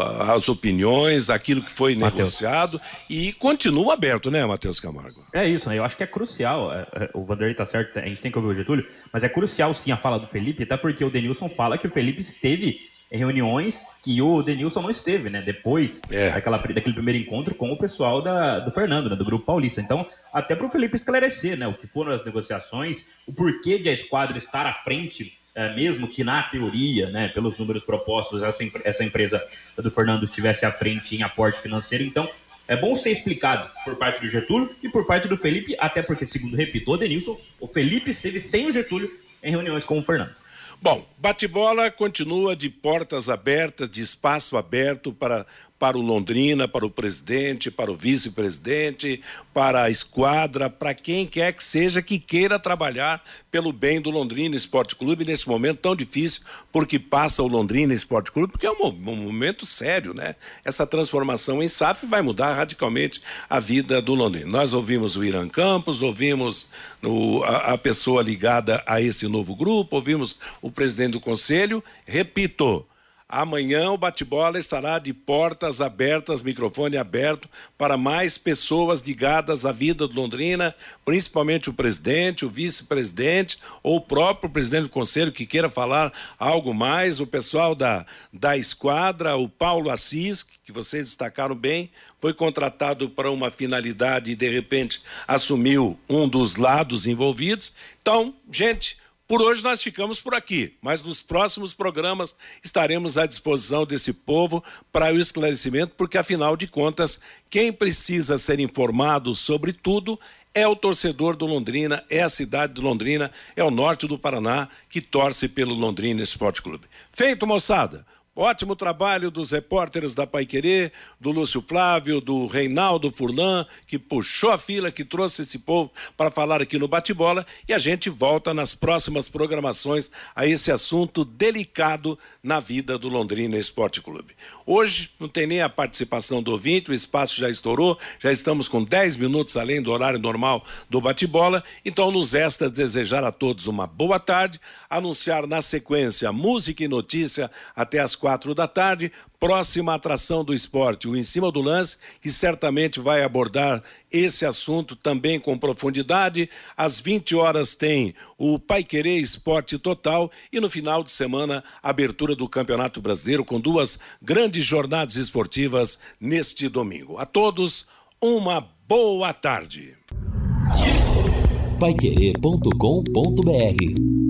as opiniões, aquilo que foi Mateus. negociado e continua aberto, né, Matheus Camargo? É isso, né? Eu acho que é crucial, é, é, o Vanderlei tá certo, a gente tem que ouvir o Getúlio, mas é crucial sim a fala do Felipe, até porque o Denilson fala que o Felipe esteve em reuniões que o Denilson não esteve, né? Depois é. daquela, daquele primeiro encontro com o pessoal da, do Fernando, né? Do Grupo Paulista. Então, até para o Felipe esclarecer, né? O que foram as negociações, o porquê de a esquadra estar à frente, é, mesmo que na teoria, né? Pelos números propostos, essa, essa empresa do Fernando estivesse à frente em aporte financeiro. Então, é bom ser explicado por parte do Getúlio e por parte do Felipe, até porque, segundo repitou o Denilson, o Felipe esteve sem o Getúlio em reuniões com o Fernando. Bom, bate-bola continua de portas abertas, de espaço aberto para, para o Londrina, para o presidente, para o vice-presidente, para a esquadra, para quem quer que seja que queira trabalhar pelo bem do Londrina Esporte Clube nesse momento tão difícil, porque passa o Londrina Esporte Clube, porque é um, um momento sério, né? Essa transformação em S A F vai mudar radicalmente a vida do Londrina. Nós ouvimos o Irã Campos, ouvimos o, a, a pessoa ligada a esse novo grupo, ouvimos o presidente do conselho, repito, Amanhã o bate-bola estará de portas abertas, microfone aberto para mais pessoas ligadas à vida de Londrina, principalmente o presidente, o vice-presidente ou o próprio presidente do conselho que queira falar algo mais, o pessoal da, da esquadra, o Paulo Assis, que vocês destacaram bem, foi contratado para uma finalidade e de repente assumiu um dos lados envolvidos. Então, gente, por hoje nós ficamos por aqui, mas nos próximos programas estaremos à disposição desse povo para o esclarecimento, porque afinal de contas, quem precisa ser informado sobre tudo é o torcedor do Londrina, é a cidade de Londrina, é o norte do Paraná que torce pelo Londrina Esporte Clube. Feito, moçada! Ótimo trabalho dos repórteres da Paiquerê, do Lúcio Flávio, do Reinaldo Furlan, que puxou a fila, que trouxe esse povo para falar aqui no Bate-Bola, e a gente volta nas próximas programações a esse assunto delicado na vida do Londrina Esporte Clube. Hoje não tem nem a participação do ouvinte, o espaço já estourou, já estamos com dez minutos além do horário normal do Bate-Bola, então nos resta desejar a todos uma boa tarde, anunciar na sequência música e notícia até as quatro da tarde, próxima atração do esporte, o Em Cima do Lance, que certamente vai abordar esse assunto também com profundidade. Às vinte horas tem o Paiquerê Esporte Total e no final de semana a abertura do Campeonato Brasileiro com duas grandes jornadas esportivas neste domingo. A todos, uma boa tarde. paiquerê ponto com ponto br